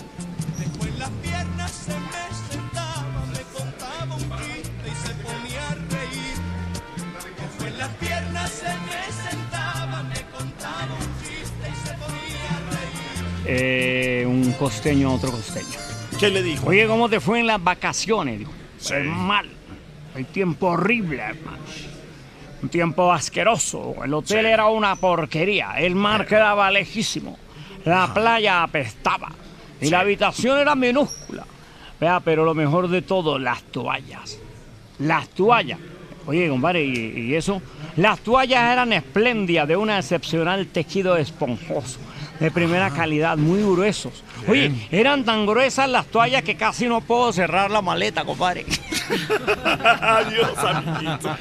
Eh, un costeño a otro costeño. ¿Qué le dijo? Oye, ¿cómo te fue en las vacaciones? Dijo, Sí. mal. El tiempo horrible, hermano. Un tiempo asqueroso. El hotel Sí. era una porquería. El mar quedaba lejísimo. La playa apestaba. Y Sí. la habitación era minúscula. Vea, pero lo mejor de todo, las toallas. Las toallas. Oye, compadre, ¿y, y eso? Las toallas eran espléndidas, de un excepcional tejido esponjoso, de primera calidad, muy gruesos. Oye, eran tan gruesas las toallas que casi no puedo cerrar la maleta, compadre. Adiós, amiguito.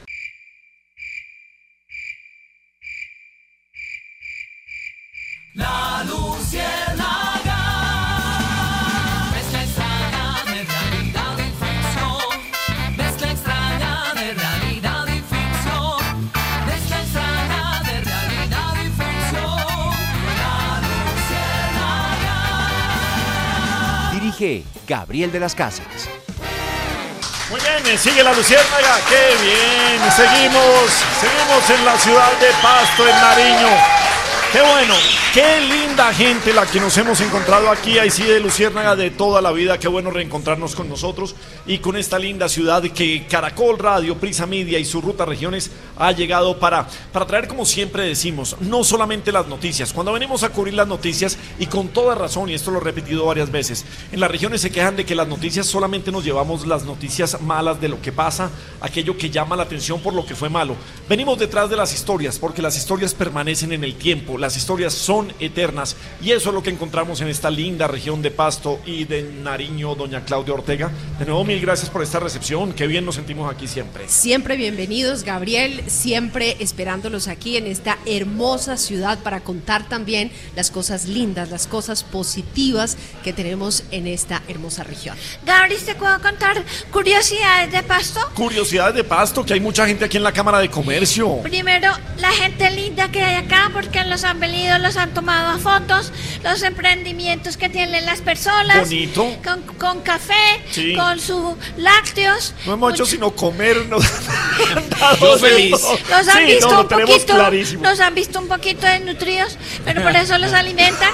La Luciérnaga, mezcla extraña de realidad y ficción, mezcla extraña de realidad y ficción, mezcla extraña de realidad y ficción, La Luciérnaga. Dirige Gabriel de las Casas. Muy bien, sigue la luciérnaga, qué bien, seguimos, seguimos en la ciudad de Pasto, en Nariño. Qué bueno, qué linda gente la que nos hemos encontrado aquí, ahí sí de Luciérnaga de toda la vida, qué bueno reencontrarnos con nosotros y con esta linda ciudad que Caracol Radio, Prisa Media y su Ruta Regiones ha llegado para, para traer, como siempre decimos, no solamente las noticias, cuando venimos a cubrir las noticias y con toda razón, y esto lo he repetido varias veces, en las regiones se quejan de que las noticias solamente nos llevamos las noticias malas de lo que pasa, aquello que llama la atención por lo que fue malo. Venimos detrás de las historias, porque las historias permanecen en el tiempo. Las historias son eternas y eso es lo que encontramos en esta linda región de Pasto y de Nariño, doña Claudia Ortega. De nuevo, mil gracias por esta recepción, qué bien nos sentimos aquí siempre. Siempre bienvenidos, Gabriel, siempre esperándolos aquí en esta hermosa ciudad para contar también las cosas lindas, las cosas positivas que tenemos en esta hermosa región. Gabriel, ¿te puedo contar curiosidades de Pasto? Curiosidades de Pasto, que hay mucha gente aquí en la Cámara de Comercio. Primero, la gente linda que hay acá, porque los han venido, los han tomado a fotos, los emprendimientos que tienen las personas. Bonito. Con, con café, sí. Con sus lácteos. No hemos hecho sino comernos. Yo feliz. Los han sí, visto no, un poquito, clarísimo. los han visto un poquito desnutridos, pero por eso los alimentan.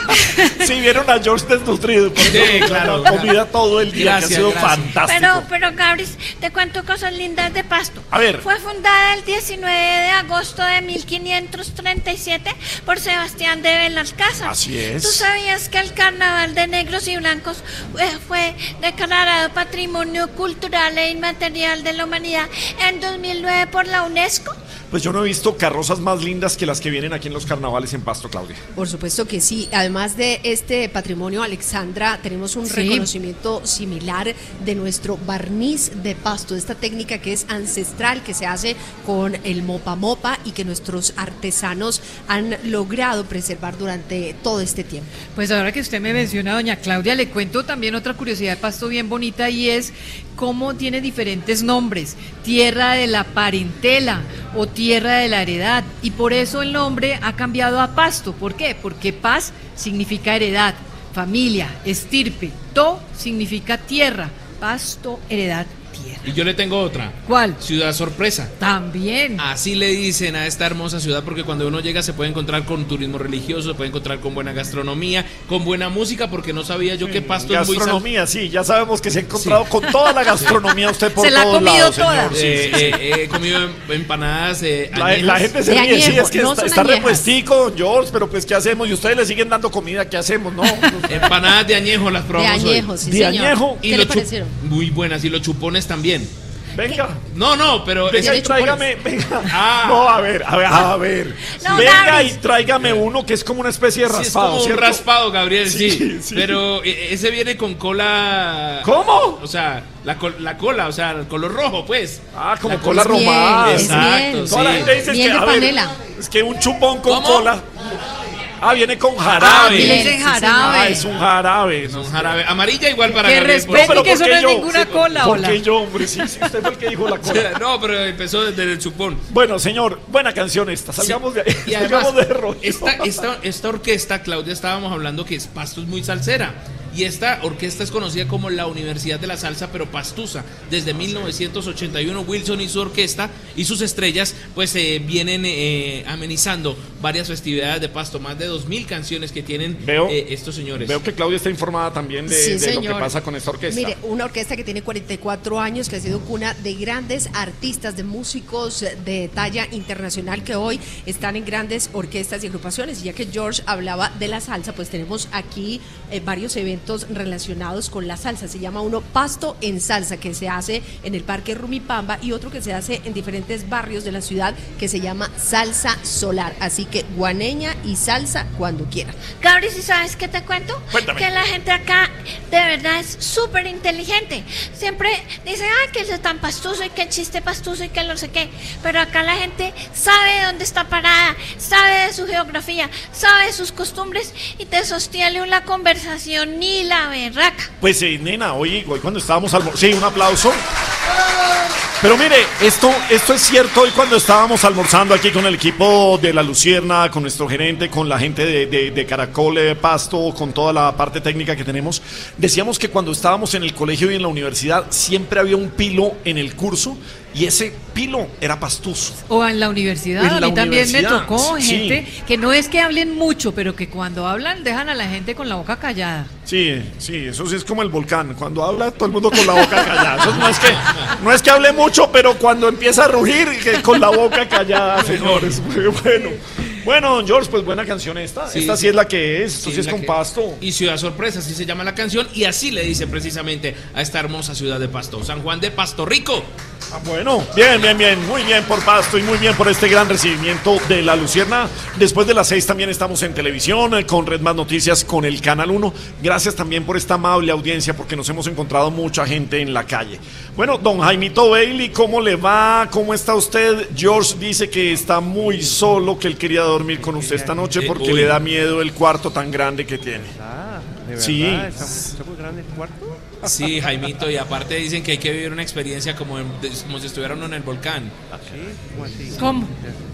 Sí, vieron a George desnutrido, por sí, claro. Comida todo el día, Gracias, que ha sido gracias. fantástico. Pero, pero Gabriel, te cuento cosas lindas de Pasto. A ver. Fue fundada el diecinueve de agosto de mil quinientos treinta y siete por Sebastián de Belalcázar. Así es. ¿Tú sabías que el carnaval de negros y blancos eh, fue declarado Patrimonio Cultural e Inmaterial de la Humanidad en dos mil nueve por la UNESCO? Pues yo no he visto carrozas más lindas que las que vienen aquí en los carnavales en Pasto, Claudia. Por supuesto que sí. Además de este patrimonio, Alexandra, tenemos un Sí. reconocimiento similar de nuestro barniz de Pasto, de esta técnica que es ancestral, que se hace con el mopa mopa y que nuestros artesanos han logrado preservar durante todo este tiempo. Pues ahora que usted me menciona, doña Claudia, le cuento también otra curiosidad de Pasto bien bonita y es cómo tiene diferentes nombres. Tierra de la parentela o tierra de la heredad, y por eso el nombre ha cambiado a Pasto. ¿Por qué? Porque paz significa heredad, familia, estirpe, to significa tierra, Pasto, heredad, tierra. Y yo le tengo otra. ¿Cuál? Ciudad sorpresa. También. Así le dicen a esta hermosa ciudad porque cuando uno llega se puede encontrar con turismo religioso, se puede encontrar con buena gastronomía, con buena música, porque no sabía yo que Pasto es muy sal... Gastronomía, sí, ya sabemos que se ha encontrado Sí. con toda la gastronomía usted por Se la ha todos comido lados, toda. señor. Sí, Eh, sí, sí. eh, eh, he comido em- empanadas eh, La, añejas. la gente se De ríe, sí, añejo, es que no está, son está añejas. repuestico, don George, pero pues ¿qué hacemos? Y ustedes le siguen dando comida, ¿qué hacemos? No, Empanadas de añejo las De probamos hoy. añejo, sí, ¿De señor. añejo? ¿Qué Y le los chu- parecieron? Muy buenas, y los chupones también. venga. No, no, pero Venga esa- y tráigame, venga. Ah. No, a ver, a ver, a ver. No, venga Gabriel. y tráigame uno que es como una especie de sí, es raspado, como un ¿cierto? raspado, Gabriel, sí, Sí, sí. pero eh, ese viene con cola. ¿Cómo? O sea, la, col- la cola, o sea, el color rojo, pues. Ah, como La cola Es miel, romada. es Exacto, miel. Toda la sí. gente dice Miel que, de a ver, panela. es que un chupón con ¿Cómo? cola. Ah, viene con Ah, jarabe. miel. Le dicen sí, jarabe. Ah, es un jarabe. Es un jarabe. Amarilla igual para Que Gabriel. por respete favor. que eso ¿por no qué es yo? ninguna cola, ¿Por hola. qué yo, hombre? Sí, sí, usted fue el que dijo la cola. No, pero empezó desde el chupón. Bueno, señor, buena canción esta. Salgamos de ahí. Y además, Salgamos de rollo. esta, esta, esta orquesta, Claudia, estábamos hablando que es Pasto es muy salsera. Y esta orquesta es conocida como la Universidad de la Salsa, pero pastusa. Desde mil novecientos ochenta y uno, Wilson y su orquesta y sus estrellas, pues eh, vienen eh, amenizando varias festividades de Pasto. Más de dos mil canciones que tienen Veo- eh, estos señores. Veo que Claudia está informada también de, Sí, de lo que señor. pasa con esta orquesta. Mire, una orquesta que tiene cuarenta y cuatro años, que ha sido cuna de grandes artistas, de músicos de talla internacional que hoy están en grandes orquestas y agrupaciones. Y ya que George hablaba de la salsa, pues tenemos aquí eh, varios eventos relacionados con la salsa. Se llama uno Pasto en Salsa, que se hace en el Parque Rumipamba, y otro que se hace en diferentes barrios de la ciudad, que se llama Salsa Solar. Así que guaneña y salsa cuando quieran. Gabriel, ¿sí sabes qué te cuento? Cuéntame. Que la gente acá de verdad es súper inteligente. Siempre dice, ay, que es tan pastuso y que el chiste pastuso y que no sé qué. Pero acá la gente sabe dónde está parada, sabe de su geografía, sabe de sus costumbres y te sostiene una conversación ni la berraca. Pues, eh, nena, hoy, hoy cuando estábamos al... Sí, un aplauso. Pero mire, esto, esto es cierto. Hoy cuando estábamos almorzando aquí con el equipo de La Lucierna, con nuestro gerente, con la gente de, de, de Caracol eh, Pasto, con toda la parte técnica que tenemos, decíamos que cuando estábamos en el colegio y en la universidad siempre había un pilo en el curso y ese pilo era pastuso. O en la universidad, En a la mí también me universidad, tocó sí. gente que no es que hablen mucho, pero que cuando hablan dejan a la gente con la boca callada. Sí, sí, eso sí es como el volcán. Cuando habla todo el mundo con la boca callada. Eso no es que, no es que hable mucho, pero cuando empieza a rugir, que con la boca callada, señores. Bueno, bueno, don George, pues buena canción esta. Sí, esta sí, sí. es la que es. Esto sí, Sí, es la con que- Pasto. Y Ciudad Sorpresa, así se llama la canción, y así le dice precisamente a esta hermosa ciudad de Pasto, San Juan de Pasto Rico. Ah, bueno, bien, bien, bien, muy bien por Pasto y muy bien por este gran recibimiento de La Lucierna. Después de las seis también estamos en televisión eh, con Red Más Noticias, con el Canal uno. Gracias también por esta amable audiencia porque nos hemos encontrado mucha gente en la calle. Bueno, don Jaimito Bailey, ¿cómo le va? ¿Cómo está usted? George dice que está muy solo, que él quería dormir con usted esta noche porque uy. le da miedo el cuarto tan grande que tiene. Ah, ¿de verdad? Sí. ¿Está, está muy grande el cuarto? Sí, Jaimito, y aparte dicen que hay que vivir una experiencia como, en- de- como si estuviera uno en el volcán. ¿Sí? ¿Cómo así? ¿Cómo?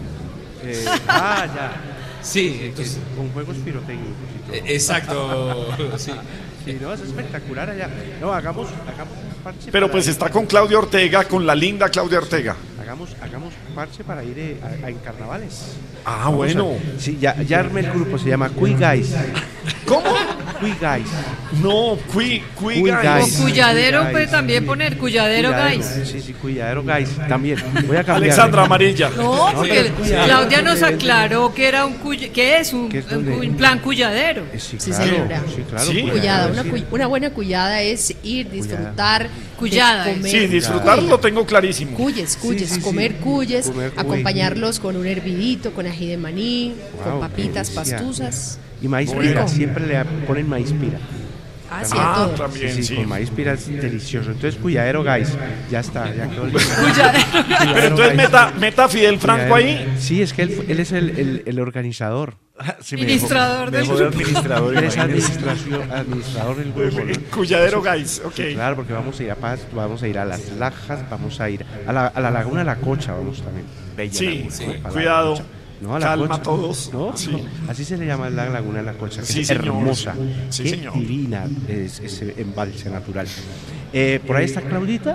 Eh, ah, ya. Sí, entonces- con juegos pirotécnicos y todo. Eh, exacto, sí. Sí, no, es espectacular allá. No, hagamos, hagamos un parche. Pero para pues ir- está con Claudia Ortega, con la linda Claudia Ortega. Hagamos, hagamos parche para ir eh, a, a- en carnavales. Ah, Vamos bueno. a- sí, ya, ya armé el grupo, se llama Cui Guys. ¿Cómo? Cui Guys. No, Cui, Cui Cui Guys. Guys. O Cuyadero Guys. puede también poner Cuyadero Cuyadero, Guys. Sí, sí, Cuyadero Guys. También. Voy a cambiar. Alexandra Amarilla. No, porque pero Cuyadero. Claudia nos aclaró que era un cuy- que es un, Que es un donde- cuy- plan cuyadero. Eh, Sí, Sí, claro, señora. sí, claro. Sí. Cuyadero, Cuyada, una, sí. cuy- una buena cuyada es ir, disfrutar, Cuyada, de es. comer Sí, disfrutar lo tengo clarísimo. cuyes, cuyes, Sí, sí, sí. comer cuyes, Comer cuy. acompañarlos con un hervidito, con ají de maní, con Wow, papitas qué delicia. pastuzas. Y maíz Rico. pira, siempre le ponen maíz pira. Ah, sí, Ah, a todo. también, sí, sí. con maíz pira es delicioso. Entonces, Cuyadero Guys, ya está, ya quedó listo. Pero entonces meta, meta a Fidel Franco ahí. Sí, es que él, él es el, el, el organizador. Sí, me Administrador dejó- me del dejó de grupo. administrador. Él es imagínese. administración, administrador del grupo. ¿no? Cuyadero Guys, ok. Sí, claro, porque vamos a ir a Paz, vamos a ir a Las Lajas, vamos a ir a la, a la Laguna de la Cocha, vamos también. Bella Sí, laguna, sí, ¿no? A la cuidado. Cocha. No, a la Calma Cocha. todos. No, Sí. no, así se le llama la Laguna de la Cocha, que Sí, es señor. hermosa, Sí, qué señor. divina es ese embalse natural. Eh, por ahí está Claudita.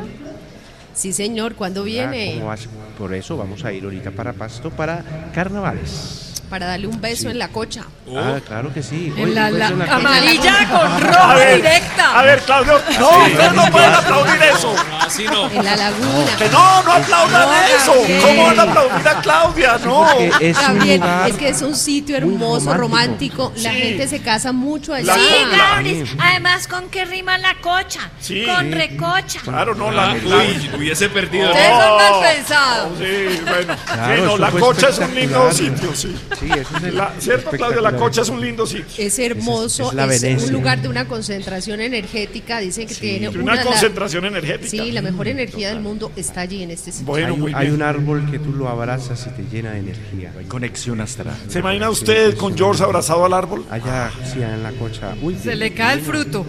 Sí, señor, ¿cuándo Ah, viene? ¿cómo vas? Por eso vamos a ir ahorita para Pasto para carnavales. Para darle un beso Sí. en la cocha. Ah, claro que sí. En Oye, la, pues, la- en la- amarilla con A roja ver, directa. a ver, Claudio. No, ustedes no pueden aplaudir eso. No, así no. En la laguna. Que no, no aplaudan No, eso. Gabriel. ¿Cómo van a aplaudir a Claudia? No. Porque es un Gabriel, lugar es que es un sitio hermoso, romántico. La Sí. gente se casa mucho allá. La Sí, cola. Gabris. Además, ¿con qué rima la cocha? Sí. Con Sí. recocha. Claro, no, la. Ah, la- uy, hubiese perdido. Ustedes son Oh. mal pensados. Sí, bueno. Claro, Sí, no, eso la fue Cocha es un lindo espectacular. sitio, sí. Sí, eso es el- La- ¿Cierto, Claudia? La espectacular. Cocha es un lindo sitio. Es hermoso, Es- es la es, Venecia. un lugar de una concentración energética. Dicen que tiene Una una, de la- concentración energética. Sí, la mejor energía del mundo está allí en este sitio. Bueno, hay, un, muy hay bien. un árbol que tú lo abrazas y te llena de energía. Conexión astral. ¿Se imagina usted con George abrazado al árbol? Allá, sí, en la Cocha. Uy, Se le cae el fruto.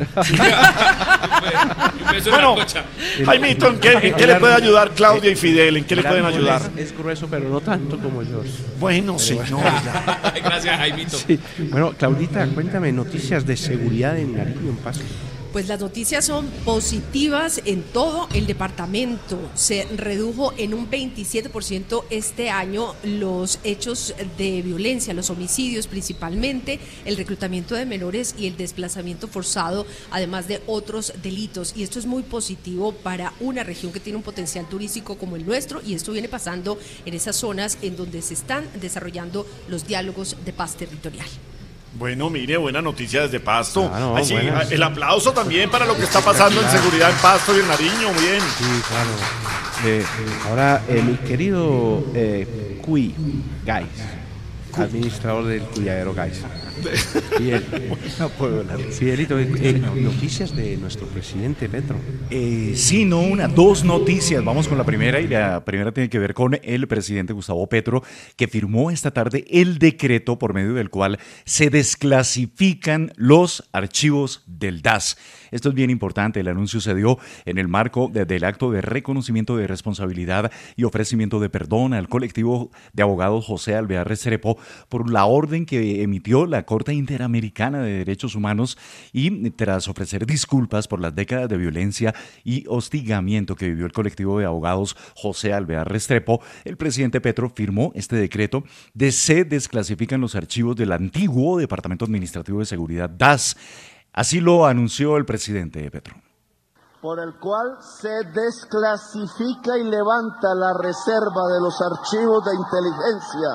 Beso en Bueno, la cocha. el- Jaimito, ¿en qué, en qué el le puede árbol- ayudar Claudia y Fidel? ¿En qué le el pueden árbol ayudar? Es, es grueso, pero no tanto como yo. Bueno, señor. ya. Ay, gracias, Jaimito. Sí. Bueno, Claudita, cuéntame noticias de seguridad en Nariño, en Pasto. Pues las noticias son positivas en todo el departamento. Se redujo en un veintisiete por ciento este año los hechos de violencia, los homicidios principalmente, el reclutamiento de menores y el desplazamiento forzado, además de otros delitos. Y esto es muy positivo para una región que tiene un potencial turístico como el nuestro, y esto viene pasando en esas zonas en donde se están desarrollando los diálogos de paz territorial. Bueno, mire, buena noticia desde Pasto. Ah, no, Ay, sí, buenas. el aplauso también para lo que está pasando en seguridad en Pasto y en Nariño. Bien. Sí, claro. Eh, ahora, eh, mi querido eh, Cui Guys, administrador del Cuyadero Guys. Bien. No puedo hablar. Fidelito, eh, eh, noticias de nuestro presidente Petro. Eh, sí, no, una, dos noticias. Vamos con la primera y la primera tiene que ver con el presidente Gustavo Petro, que firmó esta tarde el decreto por medio del cual se desclasifican los archivos del D A S. Esto es bien importante. El anuncio se dio en el marco de, del acto de reconocimiento de responsabilidad y ofrecimiento de perdón al colectivo de abogados José Alvear Restrepo por la orden que emitió la Corte Interamericana de Derechos Humanos y tras ofrecer disculpas por las décadas de violencia y hostigamiento que vivió el colectivo de abogados José Alvear Restrepo, el presidente Petro firmó este decreto de se desclasifican los archivos del antiguo Departamento Administrativo de Seguridad D A S. Así lo anunció el presidente Petro. Por el cual se desclasifica y levanta la reserva de los archivos de inteligencia,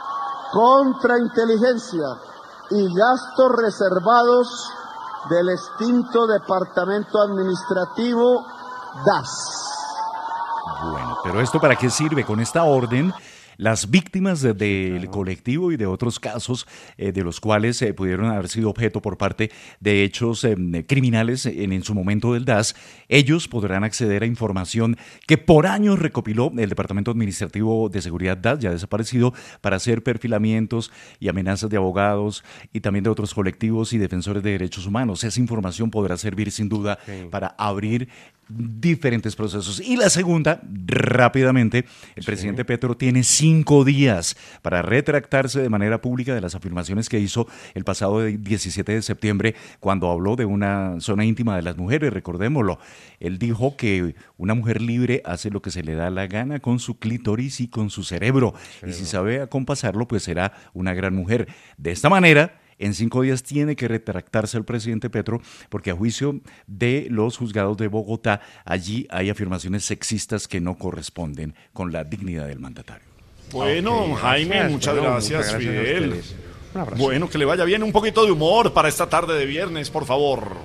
contrainteligencia y gastos reservados del extinto Departamento Administrativo D A S. Bueno, pero ¿esto para qué sirve? Con esta orden, las víctimas de, del colectivo y de otros casos eh, de los cuales eh, pudieron haber sido objeto por parte de hechos eh, criminales en, en su momento del D A S, ellos podrán acceder a información que por años recopiló el Departamento Administrativo de Seguridad D A S, ya desaparecido, para hacer perfilamientos y amenazas de abogados y también de otros colectivos y defensores de derechos humanos. Esa información podrá servir sin duda sí. para abrir diferentes procesos. Y la segunda, rápidamente, el sí. presidente Petro tiene cinco días para retractarse de manera pública de las afirmaciones que hizo el pasado diecisiete de septiembre cuando habló de una zona íntima de las mujeres. Recordémoslo, él dijo que una mujer libre hace lo que se le da la gana con su clítoris y con su cerebro, sí. y si sabe acompasarlo, pues será una gran mujer. De esta manera, en cinco días tiene que retractarse el presidente Petro porque a juicio de los juzgados de Bogotá, allí hay afirmaciones sexistas que no corresponden con la dignidad del mandatario. Bueno, okay, Jaime, gracias, muchas bueno, gracias, muchas gracias Fidel. Bueno, que le vaya bien. Un poquito de humor para esta tarde de viernes, por favor.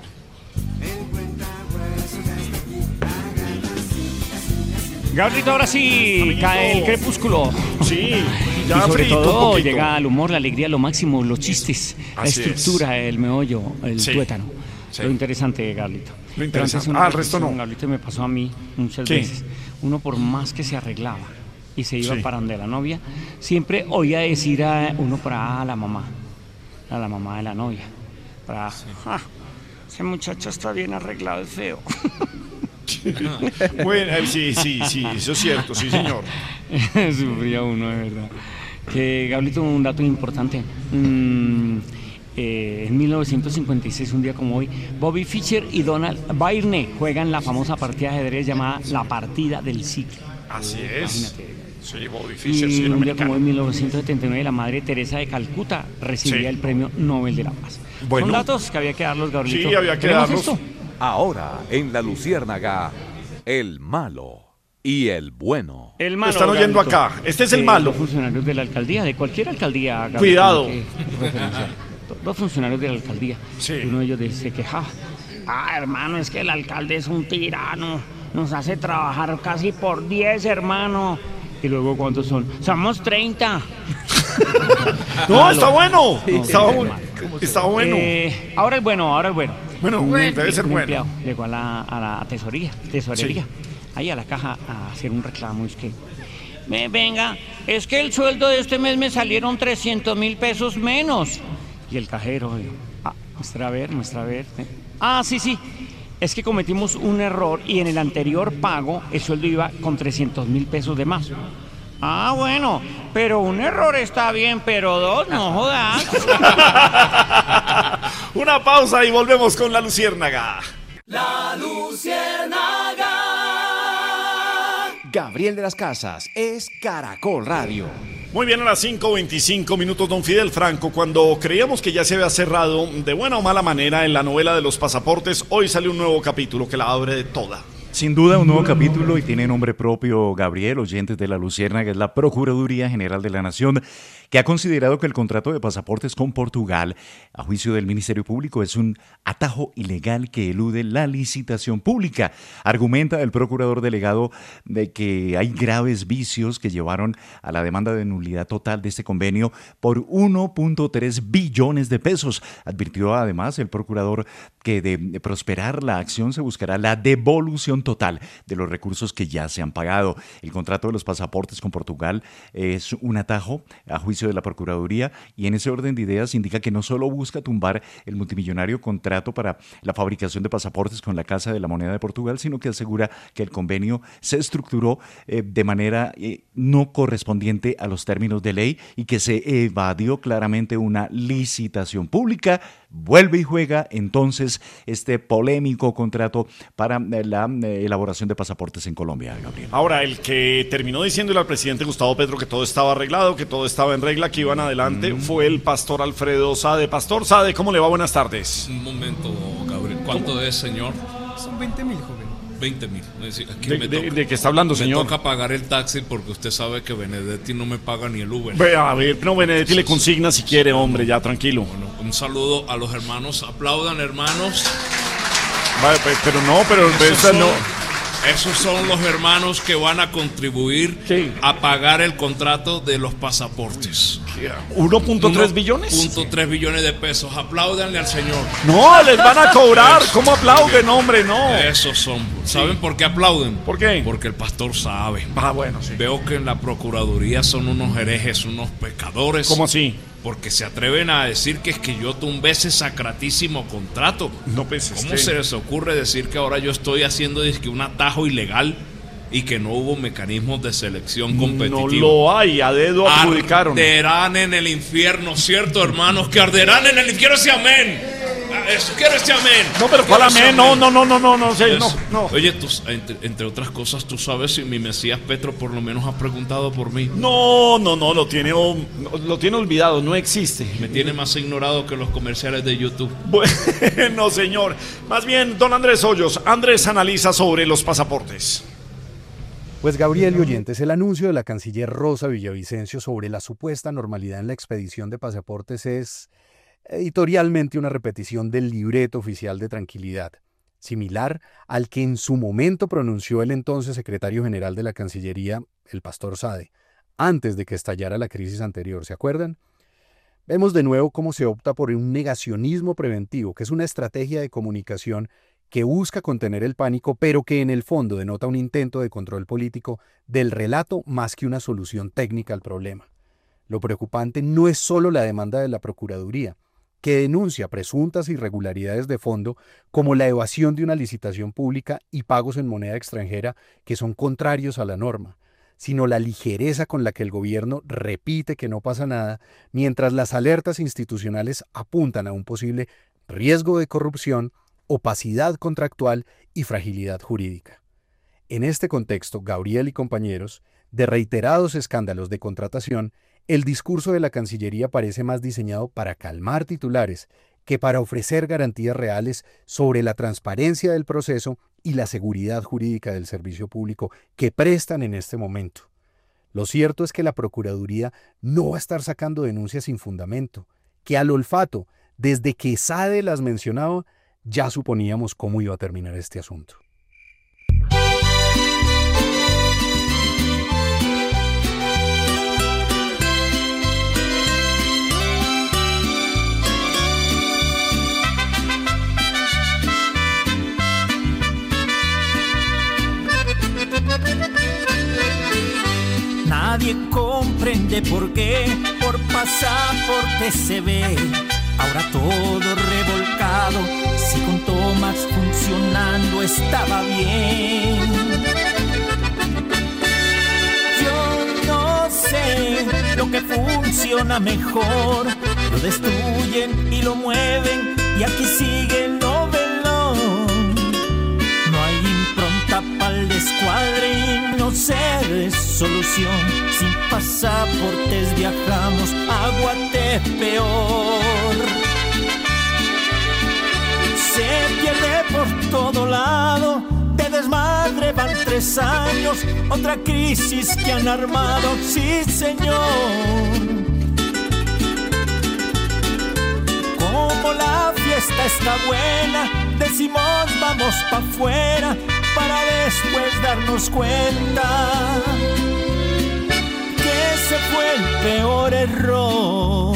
Gabrielito, ahora sí, Amiguito. Cae el crepúsculo. Sí, ya y sobre frito, todo llega el humor, la alegría, lo máximo, los chistes, Así la estructura, es. el meollo, el sí. tuétano. Sí. Lo interesante, Gabrielito. Lo interesante. Ah, el resto no. Gabrielito, me pasó a mí muchas ¿Qué? veces. Uno por más que se arreglaba y se iba sí. para donde la novia, siempre oía decir a uno para a la mamá, a la mamá de la novia, para, sí. ah, ese muchacho está bien arreglado, es feo. Bueno, sí, sí, sí, eso es cierto, sí, señor. Sufría uno, de verdad. Que, Gablito, un dato importante. Mm, eh, en mil novecientos cincuenta y seis, un día como hoy, Bobby Fischer y Donald Byrne juegan la famosa partida de ajedrez llamada la partida del siglo. Así es. Imagínate. Sí, Bobby Fischer, y sí, un día como hoy, en mil novecientos setenta y nueve, la madre Teresa de Calcuta recibía sí. el premio Nobel de la Paz. Bueno. Son datos que había que darlos, Gabrielito. Sí, había que darlos. Esto? Ahora, en La Luciérnaga, el malo y el bueno. El malo. Están oyendo acá. Este es el malo. Dos funcionarios de la alcaldía, de cualquier alcaldía. Gabriel, Cuidado. Dos funcionarios de la alcaldía. Sí. Uno de ellos dice que, ja, ah, hermano, es que el alcalde es un tirano. Nos hace trabajar casi por diez, hermano. Y luego, ¿cuántos son? Somos treinta. No, está bueno. No, está, bueno. está bueno. Eh, ahora el bueno, ahora el bueno. Bueno, bueno, debe ser bueno. Empleado llegó a la, a la tesorería, tesorería, sí. ahí a la caja a hacer un reclamo. Es que, me, venga, es que el sueldo de este mes me salieron trescientos mil pesos menos. Y el cajero, ah, muestra a ver, muestra a ver. Ah, sí, sí, es que cometimos un error y en el anterior pago el sueldo iba con trescientos mil pesos de más. Ah, bueno, pero un error está bien, pero dos no jodas. Una pausa y volvemos con La Luciérnaga. La Luciérnaga. Gabriel de las Casas es Caracol Radio. Muy bien, a las cinco veinticinco minutos, don Fidel Franco. Cuando creíamos que ya se había cerrado de buena o mala manera en la novela de los pasaportes, hoy sale un nuevo capítulo que la abre de toda. Sin duda un nuevo capítulo y tiene nombre propio, Gabriel, oyentes de La Luciérnaga, es la Procuraduría General de la Nación, que ha considerado que el contrato de pasaportes con Portugal, a juicio del Ministerio Público, es un atajo ilegal que elude la licitación pública. Argumenta el procurador delegado de que hay graves vicios que llevaron a la demanda de nulidad total de este convenio por uno punto tres billones de pesos. Advirtió además el procurador que de prosperar la acción se buscará la devolución total de los recursos que ya se han pagado. El contrato de los pasaportes con Portugal es un atajo a juicio de la Procuraduría y en ese orden de ideas indica que no solo busca tumbar el multimillonario contrato para la fabricación de pasaportes con la Casa de la Moneda de Portugal, sino que asegura que el convenio se estructuró eh, de manera eh, no correspondiente a los términos de ley y que se evadió claramente una licitación pública. Vuelve y juega entonces este polémico contrato para la eh, elaboración de pasaportes en Colombia, Gabriel. Ahora, el que terminó diciéndole al presidente Gustavo Petro que todo estaba arreglado, que todo estaba en regla, que iban adelante, mm. fue el pastor Alfredo Sade. Pastor Sade, ¿cómo le va? Buenas tardes. Un momento, Gabriel. ¿Cuánto ¿Cómo? es, señor? Son veinte mil, joven. veinte mil. ¿De, me de, ¿De qué está hablando, me señor? Me toca pagar el taxi porque usted sabe que Benedetti no me paga ni el Uber. Ve, a ver, no, Benedetti le consigna si quiere, hombre, ya, tranquilo. Bueno, un saludo a los hermanos. Aplaudan, hermanos. Vale, pero no, pero esos son, no. Esos son los hermanos que van a contribuir sí. a pagar el contrato de los pasaportes. ¿uno punto tres billones? uno punto tres billones de pesos. Apláudanle al señor. No, les van a cobrar. ¿Cómo aplauden, hombre? No. Esos son. ¿Saben sí. por qué aplauden? ¿Por qué? Porque el pastor sabe. Ah, bueno, sí. Veo que en la Procuraduría son unos herejes, unos pecadores. ¿Cómo así? Porque se atreven a decir que es que yo tumbé ese sacratísimo contrato. No penses. ¿Cómo se les ocurre decir que ahora yo estoy haciendo dizque, un atajo ilegal y que no hubo mecanismos de selección competitiva? No lo hay, a dedo adjudicaron. Arderán en el infierno, ¿cierto, hermanos? Que arderán en el infierno, ese amén. Eso, quiero ese amén. No, pero ¿cuál amén? No, no, no, no, no, no, sé, no, no. Oye, tú, entre, entre otras cosas, tú sabes si mi Mesías Petro por lo menos ha preguntado por mí. No, no, no, lo tiene, lo tiene olvidado, no existe. Me tiene más ignorado que los comerciales de YouTube. Bueno, señor. Más bien, don Andrés Hoyos. Andrés analiza sobre los pasaportes. Pues Gabriel y oyentes, el anuncio de la canciller Rosa Villavicencio sobre la supuesta normalidad en la expedición de pasaportes es editorialmente una repetición del libreto oficial de tranquilidad, similar al que en su momento pronunció el entonces secretario general de la Cancillería, el pastor Sade, antes de que estallara la crisis anterior, ¿se acuerdan? Vemos de nuevo cómo se opta por un negacionismo preventivo, que es una estrategia de comunicación que busca contener el pánico, pero que en el fondo denota un intento de control político del relato más que una solución técnica al problema. Lo preocupante no es solo la demanda de la Procuraduría, que denuncia presuntas irregularidades de fondo como la evasión de una licitación pública y pagos en moneda extranjera que son contrarios a la norma, sino la ligereza con la que el gobierno repite que no pasa nada, mientras las alertas institucionales apuntan a un posible riesgo de corrupción, opacidad contractual y fragilidad jurídica. En este contexto, Gabriel y compañeros, de reiterados escándalos de contratación, el discurso de la Cancillería parece más diseñado para calmar titulares que para ofrecer garantías reales sobre la transparencia del proceso y la seguridad jurídica del servicio público que prestan en este momento. Lo cierto es que la Procuraduría no va a estar sacando denuncias sin fundamento, que al olfato, desde que Sade las mencionaba, ya suponíamos cómo iba a terminar este asunto. Nadie comprende por qué por pasaporte se ve ahora todo revolcado, si con Tomás funcionando estaba bien. Yo no sé lo que funciona mejor, lo destruyen y lo mueven y aquí sigue el novelón. No hay impronta pa'l descuadre y no se ve solución. Sin pasaportes viajamos a Guatepeor. Se pierde por todo lado, te desmayas tres años, otra crisis que han armado, sí señor. Como la fiesta está buena, decimos vamos pa' afuera para después darnos cuenta que ese fue el peor error.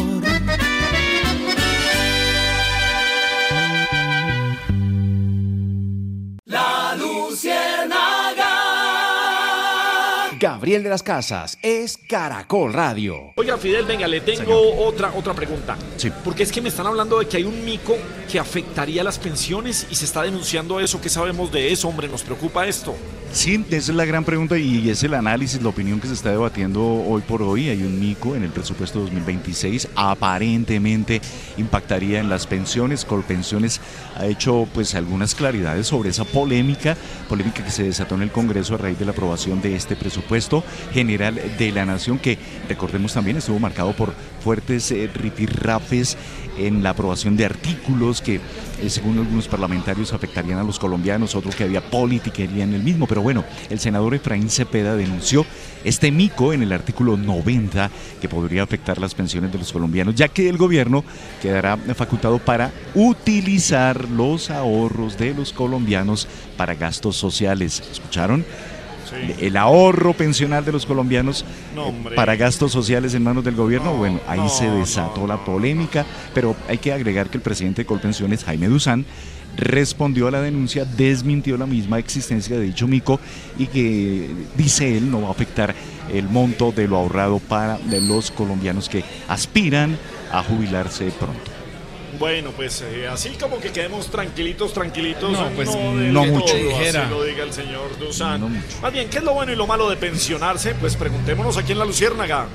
La Luciérnaga. Gabriel de las Casas es Caracol Radio. Oiga, Fidel, venga, le tengo otra, otra pregunta. Sí. Porque es que me están hablando de que hay un mico que afectaría las pensiones y se está denunciando eso. ¿Qué sabemos de eso, hombre? Nos preocupa esto. Sí, esa es la gran pregunta y es el análisis, la opinión que se está debatiendo hoy por hoy. Hay un mico en el presupuesto dos mil veintiséis, aparentemente impactaría en las pensiones. Colpensiones ha hecho pues algunas claridades sobre esa polémica, polémica que se desató en el Congreso a raíz de la aprobación de este presupuesto general de la Nación, que recordemos también estuvo marcado por fuertes eh, ripirrapes en la aprobación de artículos que eh, según algunos parlamentarios afectarían a los colombianos, otro que había politiquería en el mismo. Pero bueno, el senador Efraín Cepeda denunció este mico en el artículo noventa que podría afectar las pensiones de los colombianos, ya que el gobierno quedará facultado para utilizar los ahorros de los colombianos para gastos sociales. ¿Escucharon? Sí. El ahorro pensional de los colombianos no, eh, para gastos sociales en manos del gobierno. No, bueno, ahí no, se desató no, la polémica, pero hay que agregar que el presidente de Colpensiones, Jaime Duzán, respondió a la denuncia, desmintió la misma existencia de dicho mico y que, dice él, no va a afectar el monto de lo ahorrado para de los colombianos que aspiran a jubilarse pronto. Bueno, pues eh, así como que quedemos tranquilitos, tranquilitos. No, pues no, no mucho. Todo, así lo diga el señor Duzán. No mucho. Más bien, ¿qué es lo bueno y lo malo de pensionarse? Pues preguntémonos aquí en La Luciérnaga.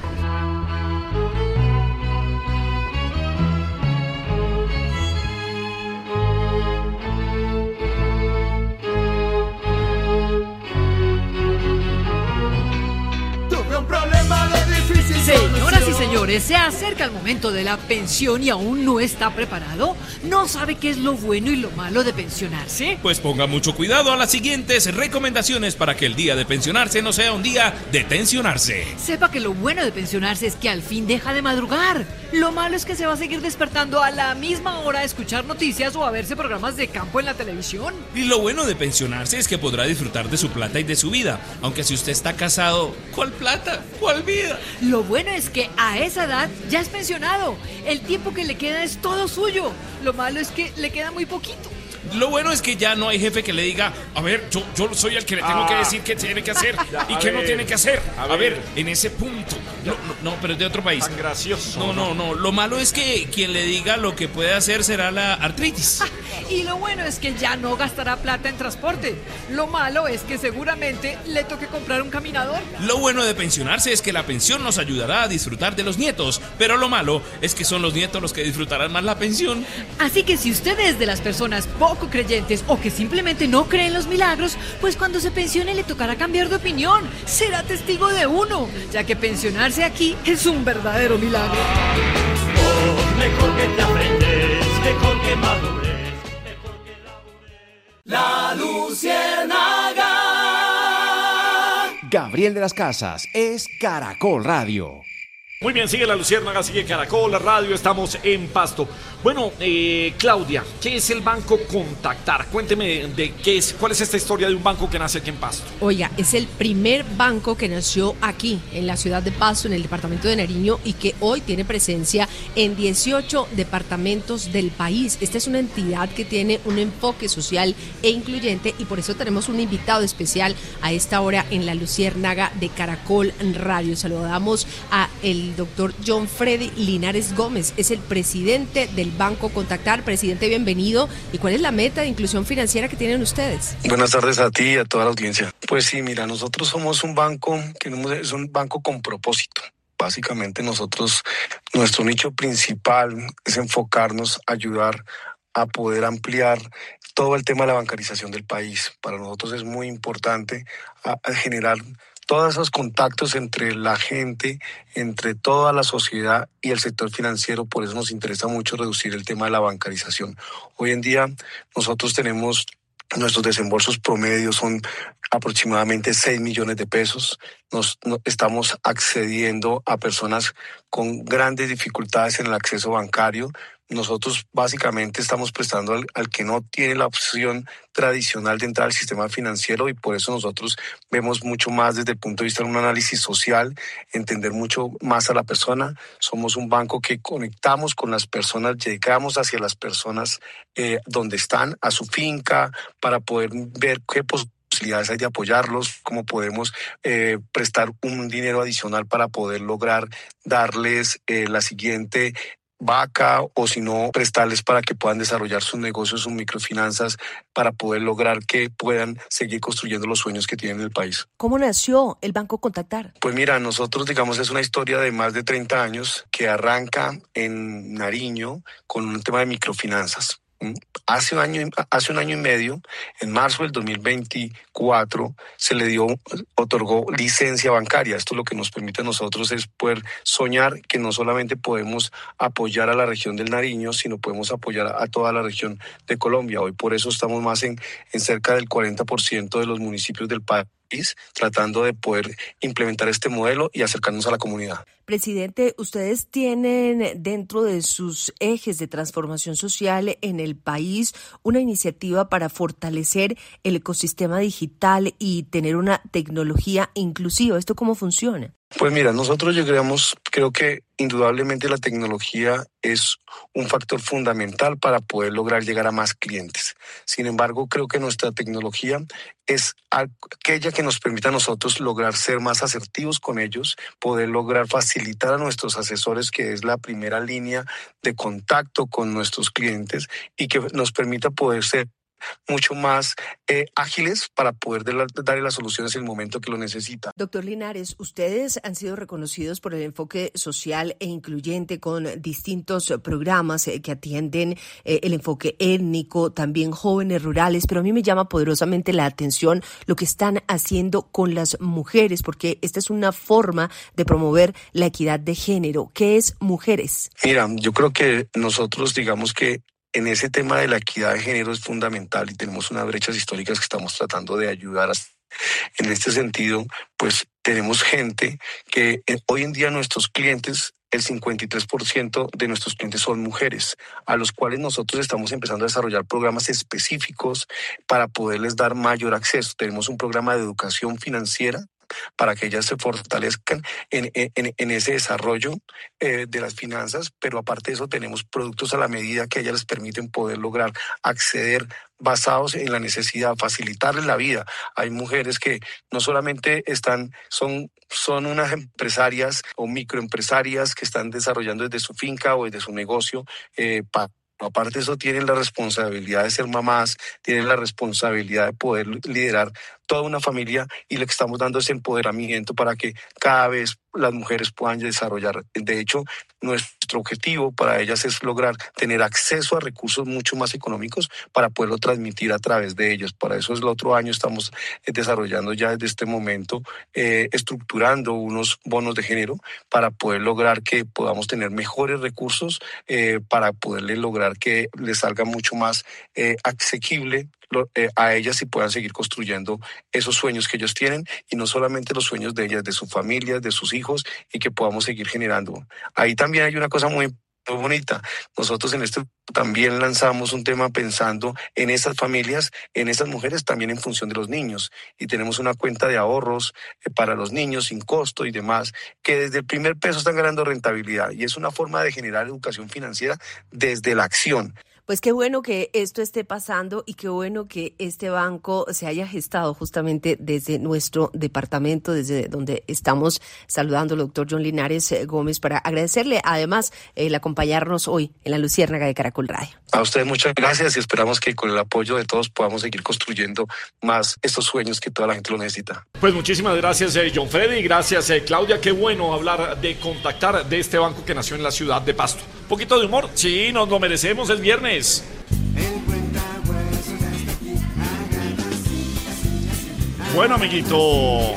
Señoras y señores, se acerca el momento de la pensión y aún no está preparado. ¿No sabe qué es lo bueno y lo malo de pensionarse? Pues ponga mucho cuidado a las siguientes recomendaciones para que el día de pensionarse no sea un día de tensionarse. Sepa que lo bueno de pensionarse es que al fin deja de madrugar. Lo malo es que se va a seguir despertando a la misma hora a escuchar noticias o a verse programas de campo en la televisión. Y lo bueno de pensionarse es que podrá disfrutar de su plata y de su vida. Aunque si usted está casado, ¿cuál plata? ¿Cuál vida? Lo bueno es que a esa edad ya es pensionado. El tiempo que le queda es todo suyo. Lo malo es que le queda muy poquito. Lo bueno es que ya no hay jefe que le diga, a ver, yo, yo soy el que le tengo Ah. que decir qué tiene que hacer Ya, y a qué no ver, tiene que hacer. a A, ver. ver, en ese punto. No, no, no, pero es de otro país. Tan gracioso. No, no, no. Lo malo es que quien le diga lo que puede hacer será la artritis. Y lo bueno es que ya no gastará plata en transporte. Lo malo es que seguramente le toque comprar un caminador. Lo bueno de pensionarse es que la pensión nos ayudará a disfrutar de los nietos, pero lo malo es que son los nietos los que disfrutarán más la pensión. Así que si usted es de las personas poco creyentes o que simplemente no cree en los milagros, pues cuando se pensione le tocará cambiar de opinión. Será testigo de uno, ya que pensionarse aquí es un verdadero milagro. Mejor que te aprendes, mejor que madures, mejor que labures. La Luciérnaga. Gabriel de las Casas es Caracol Radio. Muy bien, sigue La Luciérnaga, sigue Caracol, la radio, estamos en Pasto. Bueno, eh, Claudia, ¿qué es el Banco Contactar? Cuénteme de qué es, cuál es esta historia de un banco que nace aquí en Pasto. Oiga, es el primer banco que nació aquí, en la ciudad de Pasto, en el departamento de Nariño, y que hoy tiene presencia en dieciocho departamentos del país. Esta es una entidad que tiene un enfoque social e incluyente, y por eso tenemos un invitado especial a esta hora en La Luciérnaga de Caracol Radio. Saludamos a el doctor John Freddy Linares Gómez, es el presidente del Banco Contactar. Presidente, bienvenido. ¿Y cuál es la meta de inclusión financiera que tienen ustedes? Buenas tardes a ti y a toda la audiencia. Pues sí, mira, nosotros somos un banco que es un banco con propósito. Básicamente nosotros, nuestro nicho principal es enfocarnos, ayudar a poder ampliar todo el tema de la bancarización del país. Para nosotros es muy importante a, a generar todos esos contactos entre la gente, entre toda la sociedad y el sector financiero. Por eso nos interesa mucho reducir el tema de la bancarización. Hoy en día nosotros tenemos Nuestros desembolsos promedios son aproximadamente seis millones de pesos. Nos, no, estamos accediendo a personas con grandes dificultades en el acceso bancario. Nosotros básicamente estamos prestando al, al que no tiene la opción tradicional de entrar al sistema financiero, y por eso nosotros vemos mucho más desde el punto de vista de un análisis social, entender mucho más a la persona. Somos un banco que conectamos con las personas, llegamos hacia las personas eh, donde están, a su finca, para poder ver qué posibilidades hay de apoyarlos, cómo podemos eh, prestar un dinero adicional para poder lograr darles eh, la siguiente vaca, o si no, prestarles para que puedan desarrollar sus negocios, sus microfinanzas, para poder lograr que puedan seguir construyendo los sueños que tienen en el país. ¿Cómo nació el Banco Contactar? Pues mira, nosotros, digamos, es una historia de más de treinta años que arranca en Nariño con un tema de microfinanzas. Hace un año, hace un año y medio, en marzo del dos mil veinticuatro, se le dio, otorgó licencia bancaria. Esto lo que nos permite a nosotros es poder soñar que no solamente podemos apoyar a la región del Nariño, sino podemos apoyar a toda la región de Colombia. Hoy por eso estamos más en, en cerca del cuarenta por ciento de los municipios del país, tratando de poder implementar este modelo y acercarnos a la comunidad. Presidente, ustedes tienen dentro de sus ejes de transformación social en el país una iniciativa para fortalecer el ecosistema digital y tener una tecnología inclusiva. ¿Esto cómo funciona? Pues mira, nosotros llegamos, creo que indudablemente la tecnología es un factor fundamental para poder lograr llegar a más clientes. Sin embargo, creo que nuestra tecnología es aquella que nos permite a nosotros lograr ser más asertivos con ellos, poder lograr facilitar a nuestros asesores, que es la primera línea de contacto con nuestros clientes, y que nos permita poder ser mucho más eh, ágiles para poder de la, darle las soluciones en el momento que lo necesita. Doctor Linares, ustedes han sido reconocidos por el enfoque social e incluyente con distintos programas eh, que atienden eh, el enfoque étnico, también jóvenes rurales, pero a mí me llama poderosamente la atención lo que están haciendo con las mujeres, porque esta es una forma de promover la equidad de género. ¿Qué es mujeres? Mira, yo creo que nosotros, digamos que en ese tema de la equidad de género es fundamental, y tenemos unas brechas históricas que estamos tratando de ayudar a. En este sentido, pues tenemos gente que eh, hoy en día nuestros clientes, el cincuenta y tres por ciento de nuestros clientes son mujeres, a los cuales nosotros estamos empezando a desarrollar programas específicos para poderles dar mayor acceso. Tenemos un programa de educación financiera para que ellas se fortalezcan en, en, en ese desarrollo eh, de las finanzas, pero aparte de eso tenemos productos a la medida que a ellas les permiten poder lograr acceder basados en la necesidad, facilitarles la vida. Hay mujeres que no solamente están, son, son unas empresarias o microempresarias que están desarrollando desde su finca o desde su negocio eh, para aparte de eso, tienen la responsabilidad de ser mamás, tienen la responsabilidad de poder liderar toda una familia, y lo que estamos dando es empoderamiento para que cada vez las mujeres puedan desarrollar. De hecho, nuestro objetivo para ellas es lograr tener acceso a recursos mucho más económicos para poderlo transmitir a través de ellos. Para eso el otro año estamos desarrollando ya desde este momento, eh, estructurando unos bonos de género para poder lograr que podamos tener mejores recursos, eh, para poderle lograr que les salga mucho más eh, asequible Lo, eh, a ellas y puedan seguir construyendo esos sueños que ellos tienen, y no solamente los sueños de ellas, de sus familias, de sus hijos, y que podamos seguir generando. Ahí también hay una cosa muy, muy bonita. Nosotros en este también lanzamos un tema pensando en esas familias, en esas mujeres, también en función de los niños, y tenemos una cuenta de ahorros eh, para los niños sin costo y demás, que desde el primer peso están ganando rentabilidad, y es una forma de generar educación financiera desde la acción. Pues qué bueno que esto esté pasando, y qué bueno que este banco se haya gestado justamente desde nuestro departamento, desde donde estamos saludando al doctor John Linares Gómez, para agradecerle además el acompañarnos hoy en la Luciérnaga de Caracol Radio. A ustedes muchas gracias, y esperamos que con el apoyo de todos podamos seguir construyendo más estos sueños que toda la gente lo necesita. Pues muchísimas gracias, eh, John Freddy, gracias, eh, Claudia. Qué bueno hablar de Contactar, de este banco que nació en la ciudad de Pasto. Un poquito de humor, sí, nos lo merecemos, el viernes. Bueno, amiguito.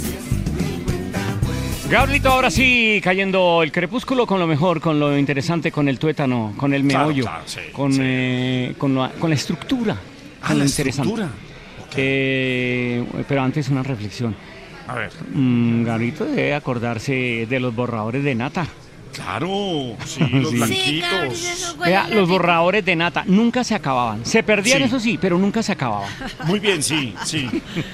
Gabrielito, ahora sí, cayendo el crepúsculo con lo mejor, con lo interesante, con el tuétano, con el meollo, claro, claro, sí, con, sí. Eh, con, la, con la estructura Ah, la interesante. estructura. Eh, pero antes una reflexión. A ver. Mm, Gabrito debe acordarse de los borradores de nata. Claro, sí, los Sí. blanquitos. Vea, los borradores de nata nunca se acababan. Se perdían, Sí. eso sí, pero nunca se acababan. Muy bien, sí, sí.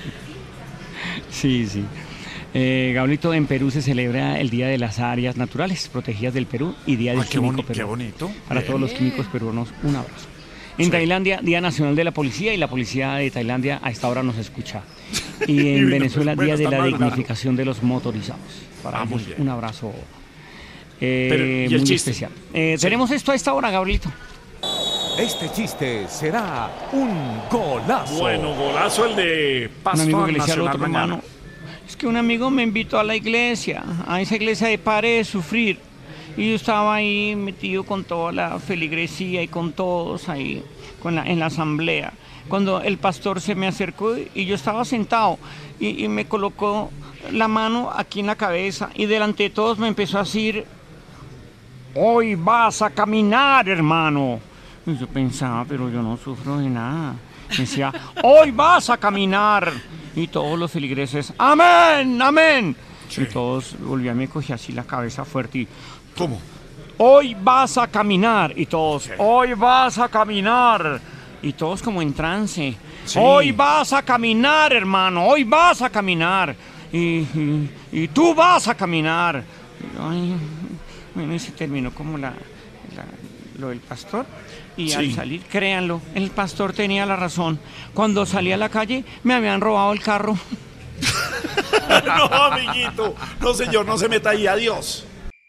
Sí, sí. Eh, Gablito, en Perú se celebra el Día de las Áreas Naturales Protegidas del Perú y Día del Ah, qué Químico boni- qué Peruano. bonito. Para Bien. todos los químicos peruanos, un abrazo. En Sí. Tailandia, Día Nacional de la Policía, y la policía de Tailandia a esta hora nos escucha. Y en Divino, Venezuela, pues, bueno, Día de está la mal, dignificación de los motorizados. Para Ah, muy ellos, bien. un abrazo eh, Pero, ¿y el muy chiste? especial. Eh, Tenemos esto a esta hora, Gabrielito. Este chiste será un golazo. Bueno, golazo el de Un Pasto amigo que le decía al Nacional otro mañana. hermano, es que un amigo me invitó a la iglesia, a esa iglesia de Pare de Sufrir, y yo estaba ahí metido con toda la feligresía y con todos ahí con la, en la asamblea, cuando el pastor se me acercó y yo estaba sentado y, y me colocó la mano aquí en la cabeza y delante de todos me empezó a decir: hoy vas a caminar, hermano. Y yo pensaba, pero yo no sufro de nada. Me decía, hoy vas a caminar. Y todos los feligreses, amén, amén. Y todos volvían, me cogí así la cabeza fuerte y... ¿Cómo? Hoy vas a caminar. Y todos, hoy vas a caminar. Y todos como en trance. Sí. Hoy vas a caminar, hermano, hoy vas a caminar. Y, y, y tú vas a caminar. Y yo, ay, bueno, y se terminó como la, la- lo del pastor. Y Sí. al salir, créanlo, el pastor tenía la razón. Cuando salí a la calle, me habían robado el carro. No, amiguito. No, señor, no se meta ahí. Adiós.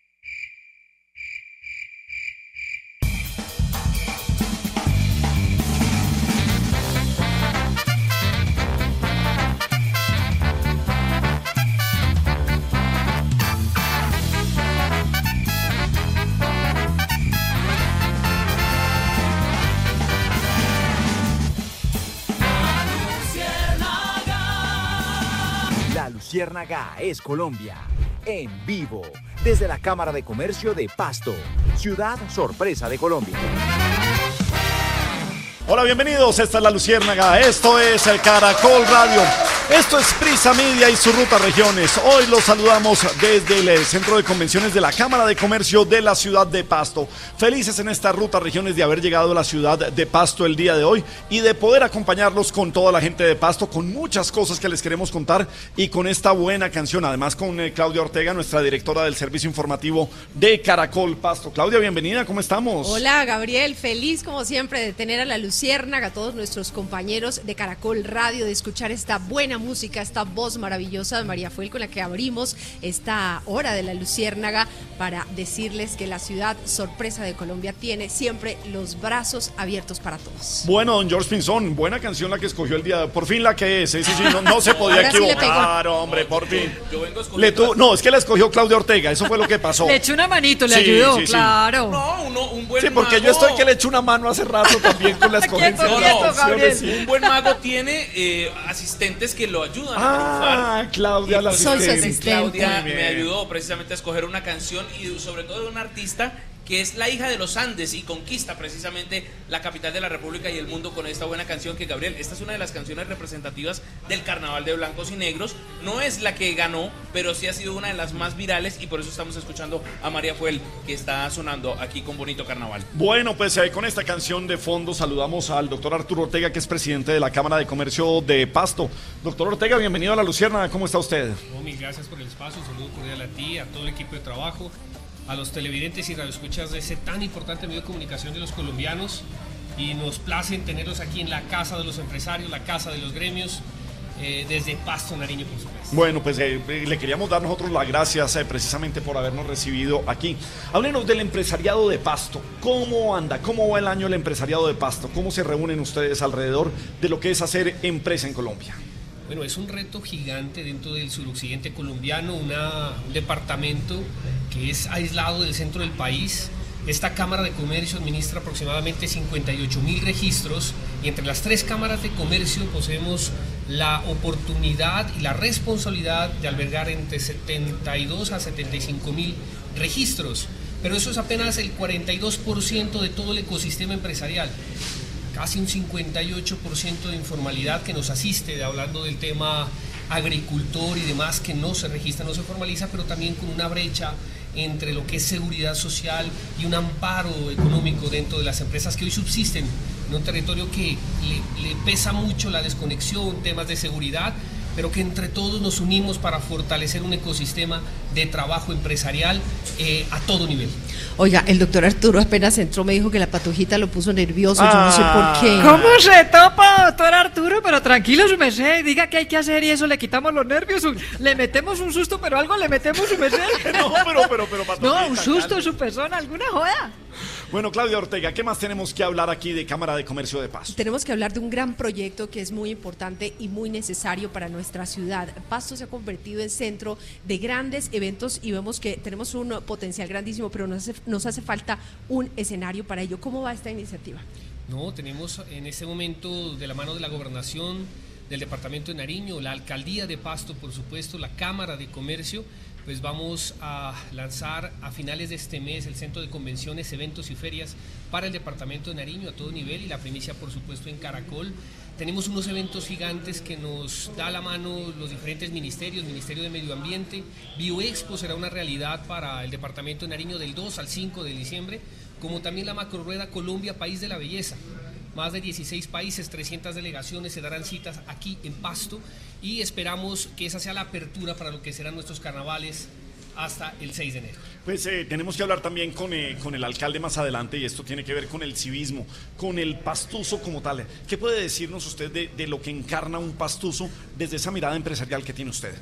La Luciérnaga es Colombia. En vivo, desde la Cámara de Comercio de Pasto, ciudad sorpresa de Colombia. Hola, bienvenidos. Esta es La Luciérnaga. Esto es el Caracol Radio. Esto es Prisa Media y su ruta regiones. Hoy los saludamos desde el Centro de Convenciones de la Cámara de Comercio de la ciudad de Pasto. Felices en esta ruta regiones de haber llegado a la ciudad de Pasto el día de hoy y de poder acompañarlos con toda la gente de Pasto, con muchas cosas que les queremos contar y con esta buena canción. Además con eh, Claudia Ortega, nuestra directora del servicio informativo de Caracol Pasto. Claudia, bienvenida. ¿Cómo estamos? Hola, Gabriel, feliz como siempre de tener a la Luciérnaga, a todos nuestros compañeros de Caracol Radio, de escuchar esta buena música, esta voz maravillosa de María Fuel con la que abrimos esta hora de la Luciérnaga para decirles que la ciudad sorpresa de Colombia tiene siempre los brazos abiertos para todos. Bueno, don George Pinzón, buena canción la que escogió el día, por fin la que es, sí, sí, sí, no, no se podía Ahora sí le equivocar, pegó. hombre, por fin. Yo vengo a escoger Le tu- no, es que la escogió Claudia Ortega, eso fue lo que pasó. Le echó una manito, le Sí, ayudó, sí, sí. claro. No, uno, un buen Sí, porque mago. yo estoy que le echo una mano hace rato también con la escogencia No, de las no, canciones. sí. un buen mago tiene eh, asistentes que lo ayudan a triunfar. Ah, Claudia, la Soy su asistente. asistente. Claudia Muy bien. me ayudó precisamente a escoger una canción y sobre todo de un artista que es la hija de los Andes y conquista precisamente la capital de la República y el mundo con esta buena canción que, Gabriel, esta es una de las canciones representativas del Carnaval de Blancos y Negros. No es la que ganó, pero sí ha sido una de las más virales y por eso estamos escuchando a María Fuel, que está sonando aquí con Bonito Carnaval. Bueno, pues eh, con esta canción de fondo saludamos al doctor Arturo Ortega, que es presidente de la Cámara de Comercio de Pasto. Doctor Ortega, bienvenido a La Luciérnaga, ¿cómo está usted? No, mil gracias por el espacio, un saludo cordial a ti, a todo el equipo de trabajo, a los televidentes y radioescuchas de ese tan importante medio de comunicación de los colombianos, y nos placen tenerlos aquí en la casa de los empresarios, la casa de los gremios, eh, desde Pasto, Nariño, por supuesto. Bueno, pues eh, le queríamos dar nosotros las gracias eh, precisamente por habernos recibido aquí. Háblenos del empresariado de Pasto. ¿Cómo anda? ¿Cómo va el año el empresariado de Pasto? ¿Cómo se reúnen ustedes alrededor de lo que es hacer empresa en Colombia? Bueno, es un reto gigante dentro del suroccidente colombiano, una, un departamento que es aislado del centro del país. Esta Cámara de Comercio administra aproximadamente cincuenta y ocho mil registros y entre las tres cámaras de comercio poseemos la oportunidad y la responsabilidad de albergar entre setenta y dos a setenta y cinco mil registros, pero eso es apenas el cuarenta y dos por ciento de todo el ecosistema empresarial. casi un cincuenta y ocho por ciento de informalidad que nos asiste, hablando del tema agricultor y demás, que no se registra, no se formaliza, pero también con una brecha entre lo que es seguridad social y un amparo económico dentro de las empresas que hoy subsisten en un territorio que le, le pesa mucho la desconexión, temas de seguridad, pero que entre todos nos unimos para fortalecer un ecosistema de trabajo empresarial eh, a todo nivel. Oiga, el doctor Arturo apenas entró, me dijo que la patojita lo puso nervioso, ah. yo no sé por qué. ¿Cómo se topa, doctor Arturo? Pero tranquilo, su merced, diga qué hay que hacer y eso le quitamos los nervios, le metemos un susto, pero algo le metemos, su merced. no, pero, pero, pero, patojita. No, un susto, su persona, alguna joda. Bueno, Claudia Ortega, ¿qué más tenemos que hablar aquí de Cámara de Comercio de Pasto? Tenemos que hablar de un gran proyecto que es muy importante y muy necesario para nuestra ciudad. Pasto se ha convertido en centro de grandes eventos y vemos que tenemos un potencial grandísimo, pero nos hace, nos hace falta un escenario para ello. ¿Cómo va esta iniciativa? No, tenemos en este momento, de la mano de la Gobernación, del Departamento de Nariño, la Alcaldía de Pasto, por supuesto, la Cámara de Comercio, pues vamos a lanzar a finales de este mes el Centro de Convenciones, Eventos y Ferias para el Departamento de Nariño a todo nivel, y la primicia, por supuesto, en Caracol. Tenemos unos eventos gigantes que nos da la mano los diferentes ministerios, Ministerio de Medio Ambiente. Bioexpo será una realidad para el Departamento de Nariño del dos al cinco de diciembre, como también la Macrorueda Colombia, País de la Belleza. Más de dieciséis países, trescientas delegaciones se darán citas aquí en Pasto, y esperamos que esa sea la apertura para lo que serán nuestros carnavales hasta el seis de enero. Pues eh, tenemos que hablar también con, eh, con el alcalde más adelante, y esto tiene que ver con el civismo, con el pastuso como tal. ¿Qué puede decirnos usted de, de lo que encarna un pastuso desde esa mirada empresarial que tiene usted?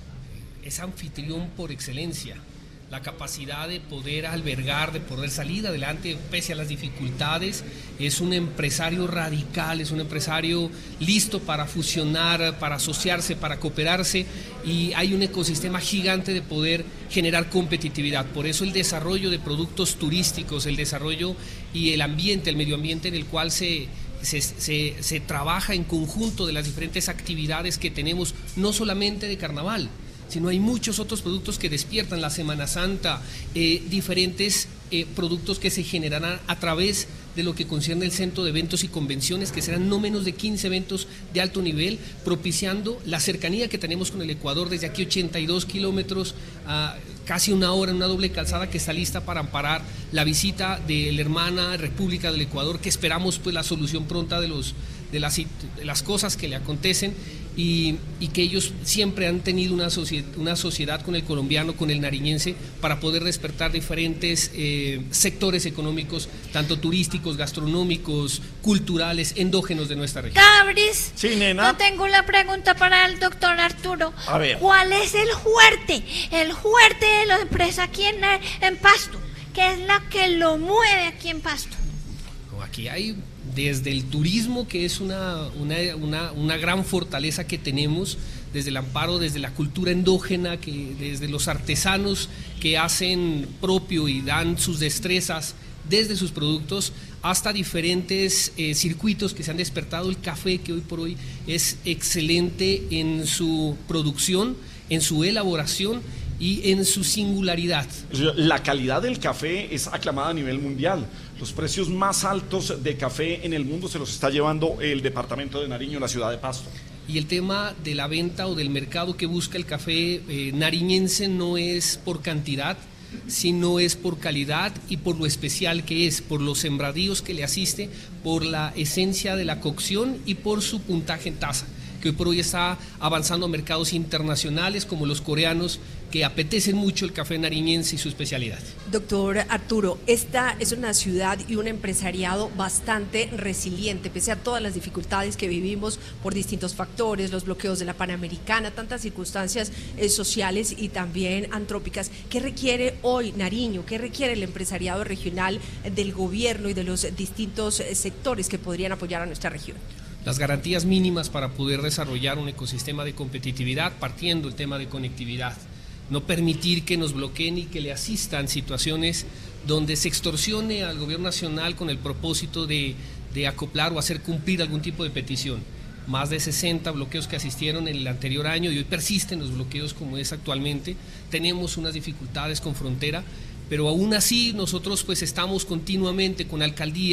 Es anfitrión por excelencia. La capacidad de poder albergar, de poder salir adelante pese a las dificultades. Es un empresario radical, es un empresario listo para fusionar, para asociarse, para cooperarse, y hay un ecosistema gigante de poder generar competitividad. Por eso el desarrollo de productos turísticos, el desarrollo y el ambiente, el medio ambiente en el cual se... Se, se, se trabaja en conjunto de las diferentes actividades que tenemos, no solamente de carnaval, sino hay muchos otros productos que despiertan la Semana Santa, eh, diferentes eh, productos que se generarán a través de lo que concierne el Centro de Eventos y Convenciones, que serán no menos de quince eventos de alto nivel, propiciando la cercanía que tenemos con el Ecuador, desde aquí ochenta y dos kilómetros, a casi una hora en una doble calzada que está lista para amparar la visita de la hermana República del Ecuador, que esperamos pues la solución pronta de, los, de, las, de las cosas que le acontecen. Y, y que ellos siempre han tenido una, socie, una sociedad con el colombiano, con el nariñense, para poder despertar diferentes eh, sectores económicos, tanto turísticos, gastronómicos, culturales, endógenos de nuestra región. Cabris, sí, nena. Yo tengo una pregunta para el doctor Arturo. A ver. ¿Cuál es el fuerte, el fuerte de la empresa aquí en, en Pasto? ¿Qué es la que lo mueve aquí en Pasto? Aquí hay desde el turismo, que es una, una, una, una gran fortaleza que tenemos, desde el amparo, desde la cultura endógena, que desde los artesanos que hacen propio y dan sus destrezas desde sus productos, hasta diferentes eh, circuitos que se han despertado. El café, que hoy por hoy es excelente en su producción, en su elaboración y en su singularidad. La calidad del café es aclamada a nivel mundial. Los precios más altos de café en el mundo se los está llevando el departamento de Nariño, la ciudad de Pasto. Y el tema de la venta o del mercado que busca el café eh, nariñense no es por cantidad, sino es por calidad y por lo especial que es, por los sembradíos que le asiste, por la esencia de la cocción y por su puntaje en taza, que hoy por hoy está avanzando a mercados internacionales como los coreanos, que apetecen mucho el café nariñense y su especialidad. Doctor Arturo, esta es una ciudad y un empresariado bastante resiliente, pese a todas las dificultades que vivimos por distintos factores, los bloqueos de la Panamericana, tantas circunstancias eh, sociales y también antrópicas. ¿Qué requiere hoy Nariño? ¿Qué requiere el empresariado regional del gobierno y de los distintos eh, sectores que podrían apoyar a nuestra región? Las garantías mínimas para poder desarrollar un ecosistema de competitividad, partiendo el tema de conectividad. No permitir que nos bloqueen y que le asistan situaciones donde se extorsione al gobierno nacional con el propósito de, de acoplar o hacer cumplir algún tipo de petición. Más de sesenta bloqueos que asistieron en el anterior año, y hoy persisten los bloqueos como es actualmente. Tenemos unas dificultades con frontera, pero aún así nosotros pues estamos continuamente con la alcaldía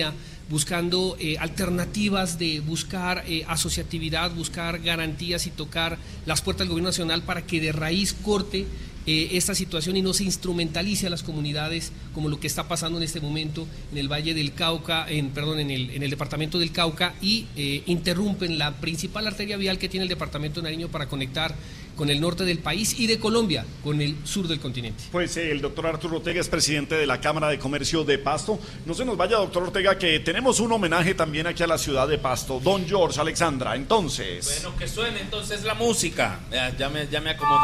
buscando eh, alternativas de buscar eh, asociatividad, buscar garantías y tocar las puertas del gobierno nacional para que de raíz corte eh, esta situación y no se instrumentalice a las comunidades como lo que está pasando en este momento en el Valle del Cauca, en, perdón, en el, en el departamento del Cauca y eh, interrumpen la principal arteria vial que tiene el departamento de Nariño para conectar con el norte del país y de Colombia con el sur del continente. Pues eh, el doctor Arturo Ortega es presidente de la Cámara de Comercio de Pasto. No se nos vaya, doctor Ortega, que tenemos un homenaje también aquí a la ciudad de Pasto. Don George, Alexandra, entonces. Bueno, que suene entonces la música. Ya, ya, me, ya me acomodé.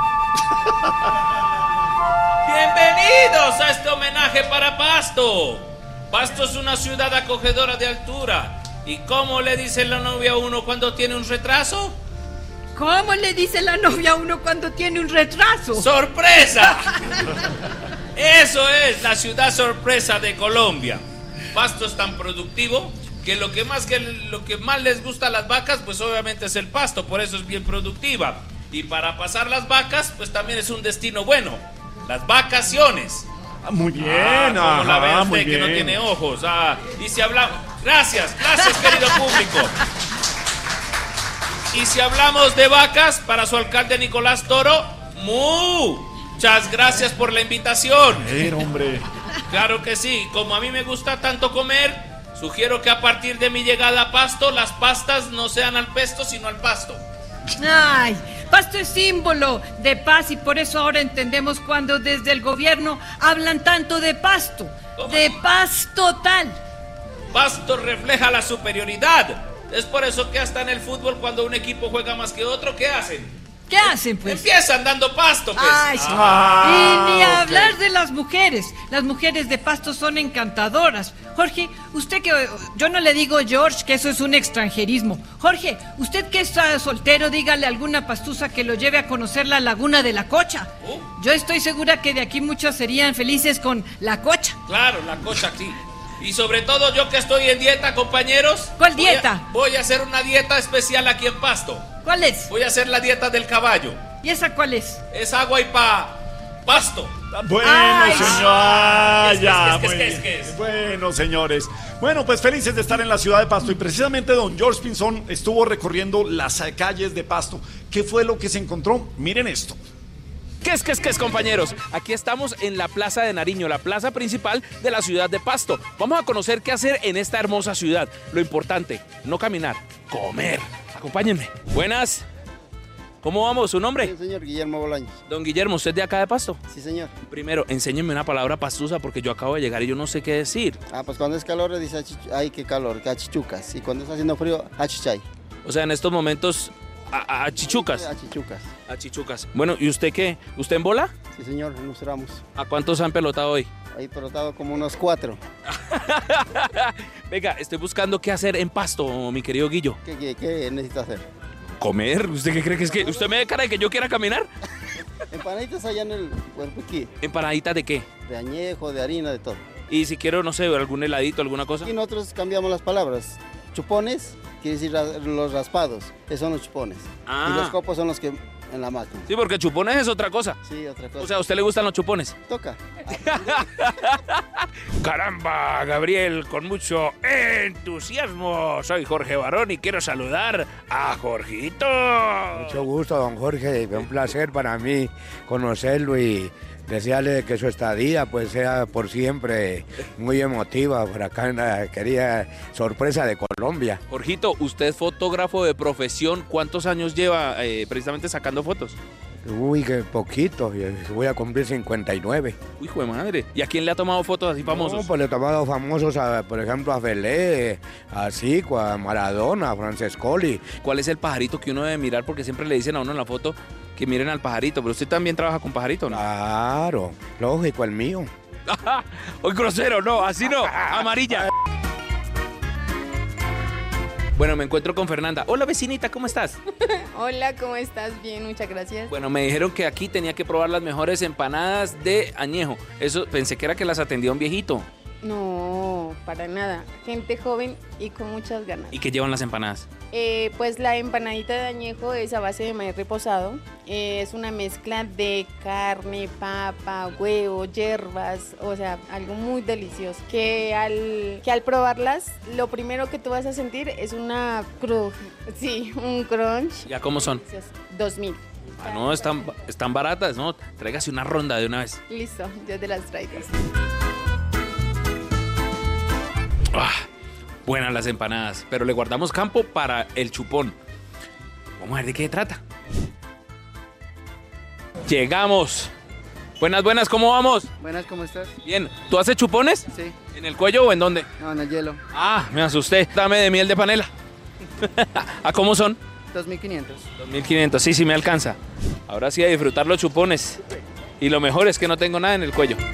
Bienvenidos a este homenaje para Pasto. Pasto es una ciudad acogedora de altura. ¿Y cómo le dice la novia a uno cuando tiene un retraso? ¿Cómo le dice la novia a uno cuando tiene un retraso? ¡Sorpresa! Eso es la ciudad sorpresa de Colombia. Pasto es tan productivo que lo que más que lo que más les gusta a las vacas, pues obviamente es el pasto, por eso es bien productiva. Y para pasar las vacas, pues también es un destino bueno. Las vacaciones. Ah, muy bien, ah, como la ve ajá, usted muy que bien. no tiene ojos. Ah, y si hablamos, gracias, gracias querido público. Y si hablamos de vacas, para su alcalde Nicolás Toro, muchas gracias por la invitación. Era, hombre. Claro que sí, como a mí me gusta tanto comer, sugiero que a partir de mi llegada a Pasto, las pastas no sean al pesto, sino al pasto. Ay, Pasto es símbolo de paz y por eso ahora entendemos cuando desde el gobierno hablan tanto de Pasto, de paz total. Pasto refleja la superioridad. Es por eso que hasta en el fútbol cuando un equipo juega más que otro, ¿qué hacen? ¿Qué hacen, pues? Empiezan dando pasto, pues. Ay, sí. Ah, y ni ok. hablar de las mujeres. Las mujeres de Pasto son encantadoras. Jorge, usted que... Yo no le digo George, que eso es un extranjerismo. Jorge, usted que está soltero, dígale a alguna pastusa que lo lleve a conocer la laguna de la Cocha. Uh. Yo estoy segura que de aquí muchos serían felices con la Cocha. Claro, la cocha sí. Y sobre todo yo que estoy en dieta, compañeros. ¿Cuál voy a- dieta? Voy a hacer una dieta especial aquí en Pasto. ¿Cuál es? Voy a hacer la dieta del caballo. ¿Y esa cuál es? Es agua y pa... pasto. Bueno, Ay, señor, ah, es que, ya, es que, es muy que, es que, bien. es que. Bueno, señores. Bueno, pues felices de estar en la ciudad de Pasto y precisamente don George Pinzón estuvo recorriendo las eh, calles de Pasto. ¿Qué fue lo que se encontró? Miren esto. ¿Qué es, qué es, qué es, compañeros? Aquí estamos en la Plaza de Nariño, la plaza principal de la ciudad de Pasto. Vamos a conocer qué hacer en esta hermosa ciudad. Lo importante, no caminar, comer. Acompáñenme. Buenas. ¿Cómo vamos? ¿Su nombre? Sí, señor Guillermo Bolaños. Don Guillermo, ¿usted de acá de Pasto? Sí, señor. Primero, enséñeme una palabra pastusa porque yo acabo de llegar y yo no sé qué decir. Ah, pues cuando es calor dice, achichu- ay, qué calor, que achichucas. Y cuando está haciendo frío, achichay. O sea, en estos momentos, a, a chichucas. Achichucas. A chichucas. Bueno, ¿y usted qué? ¿Usted en bola? Sí, señor, nos ramos. ¿A cuántos han pelotado hoy? Ahí pelotado como unos cuatro. Venga, estoy buscando qué hacer en Pasto, mi querido Guillo. ¿Qué, qué, qué necesito hacer? ¿Comer? ¿Usted qué cree que es que? ¿Usted me ve cara de que yo quiera caminar? Empanaditas allá en el cuerpo aquí. ¿Empanaditas de qué? De añejo, de harina, de todo. Y si quiero, no sé, algún heladito, alguna cosa. Y nosotros cambiamos las palabras. Chupones quiere decir ra- los raspados, esos son los chupones. Ah. Y los copos son los que en la máquina. Sí, porque chupones es otra cosa. Sí, otra cosa. O sea, ¿a usted le gustan los chupones? Toca. Caramba, Gabriel, con mucho entusiasmo. Soy Jorge Barón y quiero saludar a Jorgito. Mucho gusto, don Jorge. Fue un placer para mí conocerlo y desearle que su estadía pues sea por siempre muy emotiva por acá en la querida sorpresa de Colombia. Jorgito, usted es fotógrafo de profesión. ¿Cuántos años lleva eh, precisamente sacando fotos? Uy, qué poquito. Voy a cumplir cincuenta y nueve. Uy, hijo de madre. ¿Y a quién le ha tomado fotos así famosos? No, pues le he tomado famosos, a, por ejemplo, a Pelé, a Zico, a Maradona, a Francescoli. ¿Cuál es el pajarito que uno debe mirar? Porque siempre le dicen a uno en la foto que miren al pajarito, pero usted también trabaja con pajarito, ¿no? Claro, lógico, el mío. Hoy grosero, no, así no, amarilla. Bueno, me encuentro con Fernanda. Hola, vecinita, ¿cómo estás? Hola, ¿cómo estás? Bien, muchas gracias. Bueno, me dijeron que aquí tenía que probar las mejores empanadas de añejo. Eso, pensé que era que las atendía un viejito. No, para nada. Gente joven y con muchas ganas. ¿Y qué llevan las empanadas? Eh, pues la empanadita de añejo es a base de maíz reposado. Eh, es una mezcla de carne, papa, huevo, hierbas, o sea, algo muy delicioso. Que al, que al probarlas, lo primero que tú vas a sentir es una crunch. Sí, un crunch. ¿Ya cómo son? Dos mil. Ah, no, están, están baratas, ¿no? Tráigase una ronda de una vez. Listo, yo te las traigo. Ah, buenas las empanadas, pero le guardamos campo para el chupón. Vamos a ver de qué trata. Llegamos. Buenas, buenas, ¿cómo vamos? Buenas, ¿cómo estás? Bien. ¿Tú haces chupones? Sí. ¿En el cuello o en dónde? No, en el hielo. Ah, me asusté. Dame de miel de panela. ¿A cómo son? dos mil quinientos. dos mil quinientos, sí, sí me alcanza. Ahora sí a disfrutar los chupones. Y lo mejor es que no tengo nada en el cuello.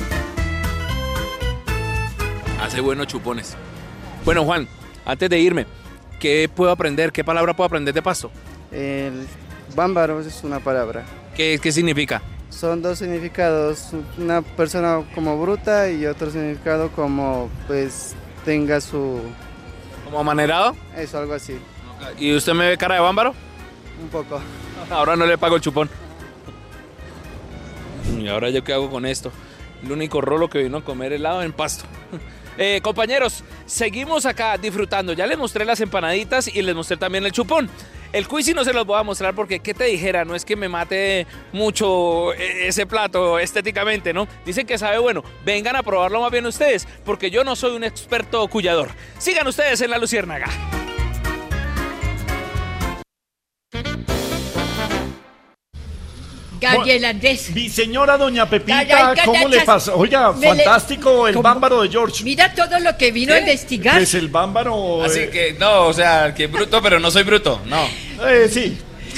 Hace buenos chupones. Bueno, Juan, antes de irme, ¿qué puedo aprender? ¿Qué palabra puedo aprender de Pasto? El bámbaro es una palabra. ¿Qué, qué significa? Son dos significados, una persona como bruta y otro significado como, pues, tenga su... ¿Como amanerado? Eso, algo así. ¿Y usted me ve cara de bámbaro? Un poco. Ahora no le pago el chupón. ¿Y ahora yo qué hago con esto? El único rolo que vino a comer helado en Pasto. Eh, compañeros, seguimos acá disfrutando. Ya les mostré las empanaditas y les mostré también el chupón. El cuisi no se los voy a mostrar porque, ¿qué te dijera? No es que me mate mucho ese plato estéticamente, ¿no? Dicen que sabe bueno. Vengan a probarlo más bien ustedes, porque yo no soy un experto cuyador. Sigan ustedes en La Luciérnaga. Gabriel Andrés. Mi señora doña Pepita, Ay, ay, ¿cómo cachas. le pasa? Oiga, Me le- fantástico el ¿Cómo? bámbaro de George. Mira todo lo que vino a investigar. Pues el bámbaro... Así eh, que, no, o sea, que bruto, pero no soy bruto, no. Eh, sí.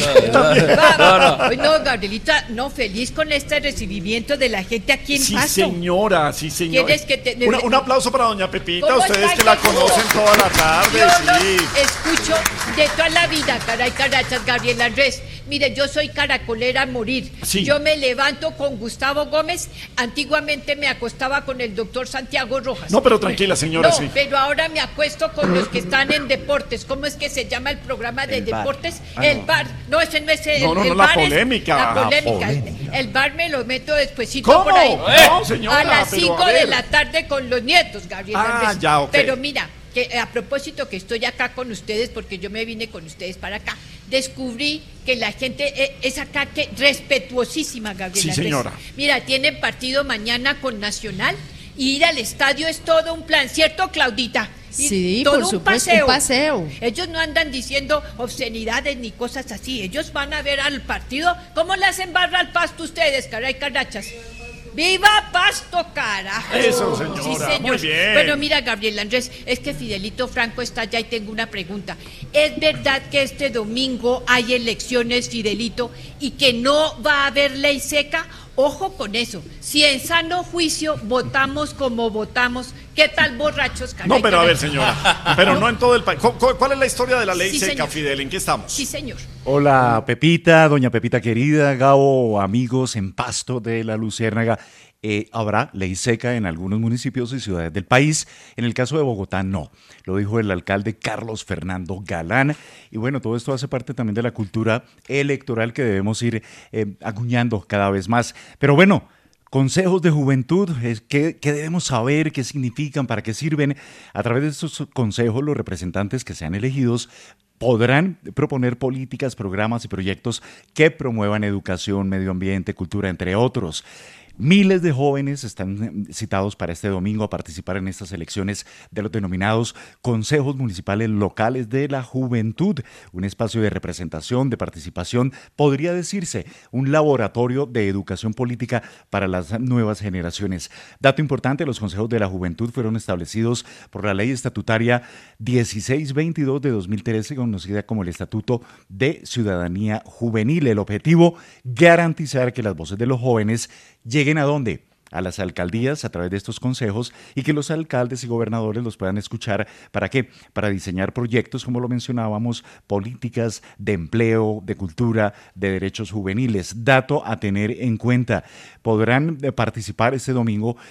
No, no. No, Gabrielita, no, feliz con este recibimiento de la gente aquí en Sí, Pasto. señora, sí, señora. ¿Quieres que te- Una- un aplauso para doña Pepita, ¿Cómo ustedes está, que la Jesús? conocen toda la tarde, Yo los sí. escucho de toda la vida, caray, carachas, Gabriel Andrés. Mire, yo soy caracolera a morir. Sí. Yo me levanto con Gustavo Gómez. Antiguamente me acostaba con el doctor Santiago Rojas. No, pero tranquila, señora, No, sí. pero ahora me acuesto con los que están en deportes. ¿Cómo es que se llama el programa de El bar. deportes? Ah, el no. bar. No, ese no es el, No, no, el no, la bar es- polémica. la La polémica. polémica. El bar me lo meto despuesito ¿Cómo? por ahí. No, señora, a las pero cinco a de ver. la tarde con los nietos, Gabriel Ah, Andrés. ya, ok. Pero mira, que eh, a propósito que estoy acá con ustedes, porque yo me vine con ustedes para acá, descubrí que la gente eh, es acá que respetuosísima, Gabriel Sí, Andrés. señora. Mira, tienen partido mañana con Nacional y ir al estadio es todo un plan, ¿cierto, Claudita? Ir- Sí, todo por un supuesto, paseo. un paseo. Ellos no andan diciendo obscenidades ni cosas así. Ellos van a ver al partido. ¿Cómo le hacen barra al Pasto ustedes, caray, carachas? ¡Viva Pasto, carajo! Eso, señora, Sí, señor. muy bien. Pero mira, Gabriel Andrés, es que Fidelito Franco está allá y tengo una pregunta. ¿Es verdad que este domingo hay elecciones, Fidelito, y que no va a haber ley seca? Ojo con eso. Si en sano juicio votamos como votamos, ¿qué tal borrachos, caray? No, pero a ver, caray? señora, pero no en todo el país. ¿Cu- cu- ¿Cuál es la historia de la ley Sí, seca, señor. Fidel? ¿En qué estamos? Sí, señor. Hola Pepita, doña Pepita querida, Gabo, amigos en Pasto de la Luciérnaga. Eh, habrá ley seca en algunos municipios y ciudades del país. En el caso de Bogotá, no. Lo dijo el alcalde Carlos Fernando Galán. Y bueno, todo esto hace parte también de la cultura electoral que debemos ir eh, acuñando cada vez más. Pero bueno, consejos de juventud, es ¿qué, qué debemos saber? ¿Qué significan? ¿Para qué sirven? A través de estos consejos, los representantes que sean elegidos podrán proponer políticas, programas y proyectos que promuevan educación, medio ambiente, cultura, entre otros. Miles de jóvenes están citados para este domingo a participar en estas elecciones de los denominados Consejos Municipales Locales de la Juventud, un espacio de representación, de participación, podría decirse un laboratorio de educación política para las nuevas generaciones. Dato importante, los Consejos de la Juventud fueron establecidos por la Ley Estatutaria dieciséis veintidós de dos mil trece, conocida como el Estatuto de Ciudadanía Juvenil. El objetivo, garantizar que las voces de los jóvenes lleguen ¿a dónde? A las alcaldías a través de estos consejos y que los alcaldes y gobernadores los puedan escuchar. ¿Para qué? Para diseñar proyectos, como lo mencionábamos, políticas de empleo, de cultura, de derechos juveniles. Dato a tener en cuenta. Podrán participar este domingo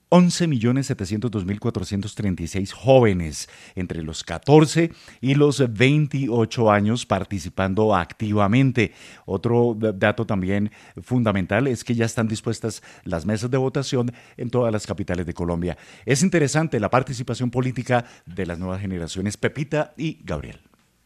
once millones setecientos dos mil cuatrocientos treinta y seis jóvenes entre los catorce y los veintiocho años participando activamente. Otro dato también fundamental es que ya están dispuestas las mesas de votación en todas las capitales de Colombia. Es interesante la participación política de las nuevas generaciones, Pepita y Gabriel.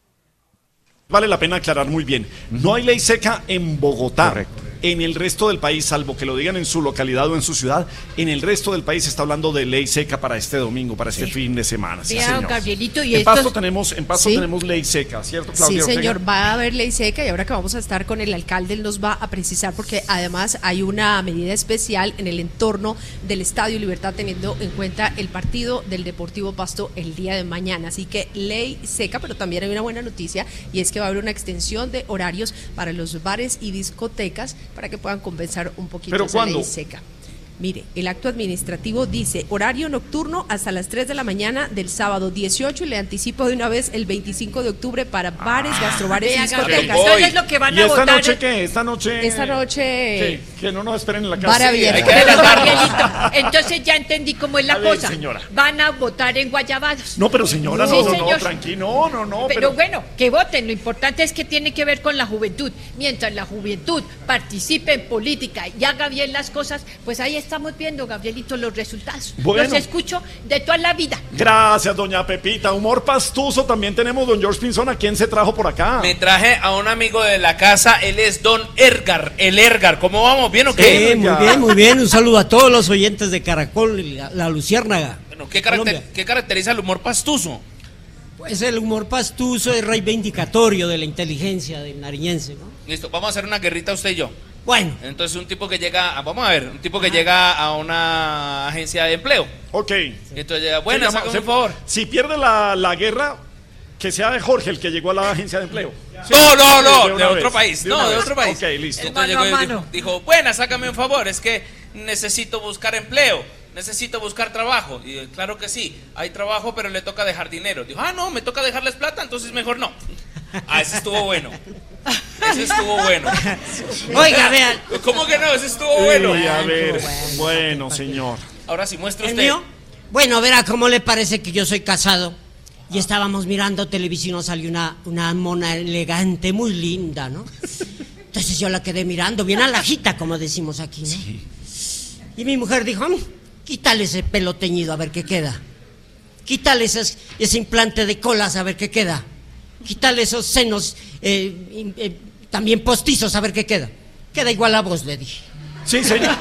Vale la pena aclarar muy bien, no hay ley seca en Bogotá. Correcto. En el resto del país, salvo que lo digan en su localidad o en su ciudad, en el resto del país se está hablando de ley seca para este domingo, para este sí. fin de semana. Sí, Vea, señor. Gabrielito, y en estos... Pasto tenemos, en Pasto ¿Sí? tenemos ley seca, ¿cierto, Claudia? Sí, señor, Ortega? va a haber ley seca y ahora que vamos a estar con el alcalde, él nos va a precisar porque además hay una medida especial en el entorno del Estadio Libertad teniendo en cuenta el partido del Deportivo Pasto el día de mañana. Así que ley seca, pero también hay una buena noticia y es que va a haber una extensión de horarios para los bares y discotecas para que puedan compensar un poquito ¿Pero esa cuándo? ley seca. Mire, el acto administrativo dice horario nocturno hasta las tres de la mañana del sábado dieciocho y le anticipo de una vez el veinticinco de octubre para bares, Ah, gastrobares y vea, discotecas. Gabriel, ¿sabes lo que van ¿Y a esta votar? noche qué? ¿Esta noche? Esta noche... ¿Qué? Que no nos esperen en la casa. Bar abierto. Pero, Gabrielito, entonces ya entendí cómo es la A ver, cosa. señora. Van a votar en Guayabados. No, pero señora, Sí, no, no, no, señor. tranquilo, no, no, no. Pero, Pero, bueno, que voten. Lo importante es que tiene que ver con la juventud. Mientras la juventud participe en política y haga bien las cosas, pues ahí estamos viendo, Gabrielito, los resultados. Bueno. Los escucho de toda la vida. Gracias, doña Pepita. Humor pastuso también tenemos, don George Pinzón. ¿A quién se trajo por acá? Me traje a un amigo de la casa, él es don Ergar, el Ergar. ¿Cómo vamos? ¿Bien o qué? Sí, muy bien, muy bien. Un saludo a todos los oyentes de Caracol y la, la Luciérnaga. Bueno, ¿qué, caracter- ¿qué caracteriza el humor pastuso? Pues el humor pastuso es rey vindicatorio de la inteligencia del nariñense, ¿no? Listo, vamos a hacer una guerrita usted y yo. Bueno. Entonces un tipo que llega, a- vamos a ver, un tipo que llega a una agencia de empleo. Ok. Entonces llega, bueno, Se llama- hágame se- un favor. Si pierde la, la guerra, que sea de Jorge el que llegó a la agencia de empleo. Sí. No, no, no, De de, una otro vez, país, de no, una de vez. otro país. Ok, listo. Entonces llegó y dijo, dijo, buena, sácame un favor, es que necesito buscar empleo, necesito buscar trabajo. Y yo, claro que sí, hay trabajo, pero le toca dejar dinero. Dijo, ah, no, me toca dejarles plata, entonces mejor no. Ah, ese estuvo bueno. Ese estuvo bueno. Oiga, vean. ¿Cómo que no? Ese estuvo bueno. Uy, a ver, bueno, señor. Ahora sí, muestre ¿El usted. mío? Bueno, verá, ¿cómo le parece que yo soy casado? Y estábamos mirando televisión, salió una, una mona elegante, muy linda, ¿no? Entonces yo la quedé mirando, bien alajita, como decimos aquí, ¿no? Y mi mujer dijo, "Mm, quítale ese pelo teñido a ver qué queda. Quítale esas- ese implante de colas a ver qué queda. Quítale esos senos eh, in- eh, también postizos a ver qué queda. Queda igual a vos", le dije. Sí, señor.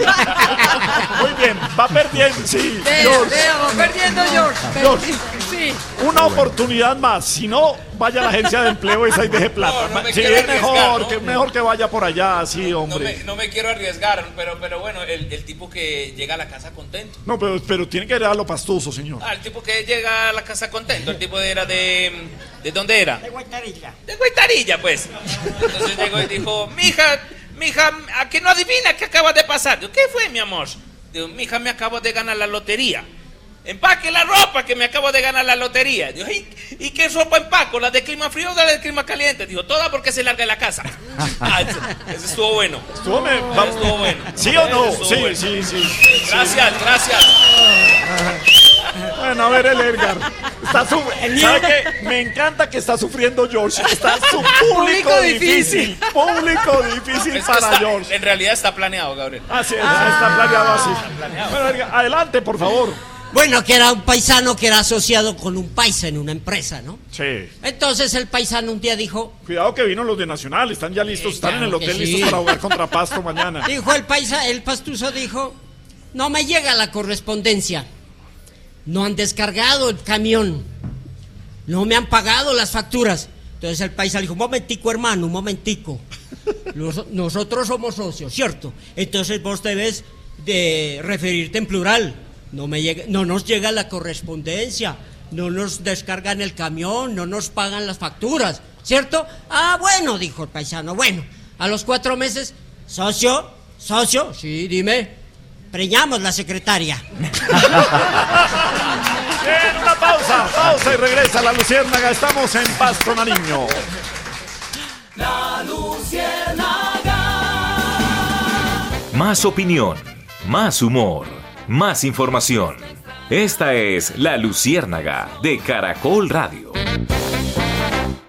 Muy bien, va perdiendo, sí. George. va perdiendo George. George. Sí. Una oportunidad más, si no, vaya a la agencia de empleo esa y deje plata. No, no me sí, quiero es mejor, arriesgar, ¿no? que, mejor que vaya por allá, sí, No hombre. me, no me quiero arriesgar, pero, pero bueno, el, el tipo que llega a la casa contento. No, pero, pero tiene que ir a lo pastuso, señor. Ah, el tipo que llega a la casa contento, el tipo era de... ¿De dónde era? De Guaitarilla. De Guaitarilla, pues. Entonces llegó y dijo, mija, mija, ¿a qué no adivina qué acaba de pasar? Digo, ¿qué fue, mi amor? Digo, mija, me acabo de ganar la lotería. Empaque la ropa que me acabo de ganar la lotería. Digo, ¿y, ¿y qué ropa empaco? ¿La de clima frío o la de clima caliente? Dijo, toda porque se larga de la casa. Ah, ese, ese estuvo bueno. Estuvo, me- Ese va- estuvo bueno. ¿Sí o no? Ese estuvo Sí, bueno. sí, sí. Gracias, gracias. Bueno, a ver, el Edgar. Está su- ¿Sabe qué? Me encanta que está sufriendo George. Está su público, Público difícil. difícil. Público difícil Es que para está- George. en realidad está planeado, Gabriel. Así es, está planeado así. Bueno, Edgar, adelante, por favor. Bueno, que era un paisano que era asociado con un paisa en una empresa, ¿no? Sí. Entonces el paisano un día dijo, Cuidado que vino los de Nacional, están ya listos, están en el claro que hotel sí. listos para jugar contra Pasto mañana. dijo el paisa, el pastuso dijo, no me llega la correspondencia, no han descargado el camión, no me han pagado las facturas. Entonces el paisa dijo, un momentico, hermano, un momentico. Nos- nosotros somos socios, ¿cierto? Entonces vos debes de referirte en plural. No, me llega, no nos llega la correspondencia, no nos descargan el camión, no nos pagan las facturas, ¿cierto? Ah, bueno, dijo el paisano, bueno, a los cuatro meses, socio, socio, sí, dime, preñamos la secretaria. Bien, una pausa, pausa y regresa la Luciérnaga. Estamos en Pasto, Nariño. La Luciérnaga. Más opinión, más humor. más información. Esta es La Luciérnaga de Caracol Radio.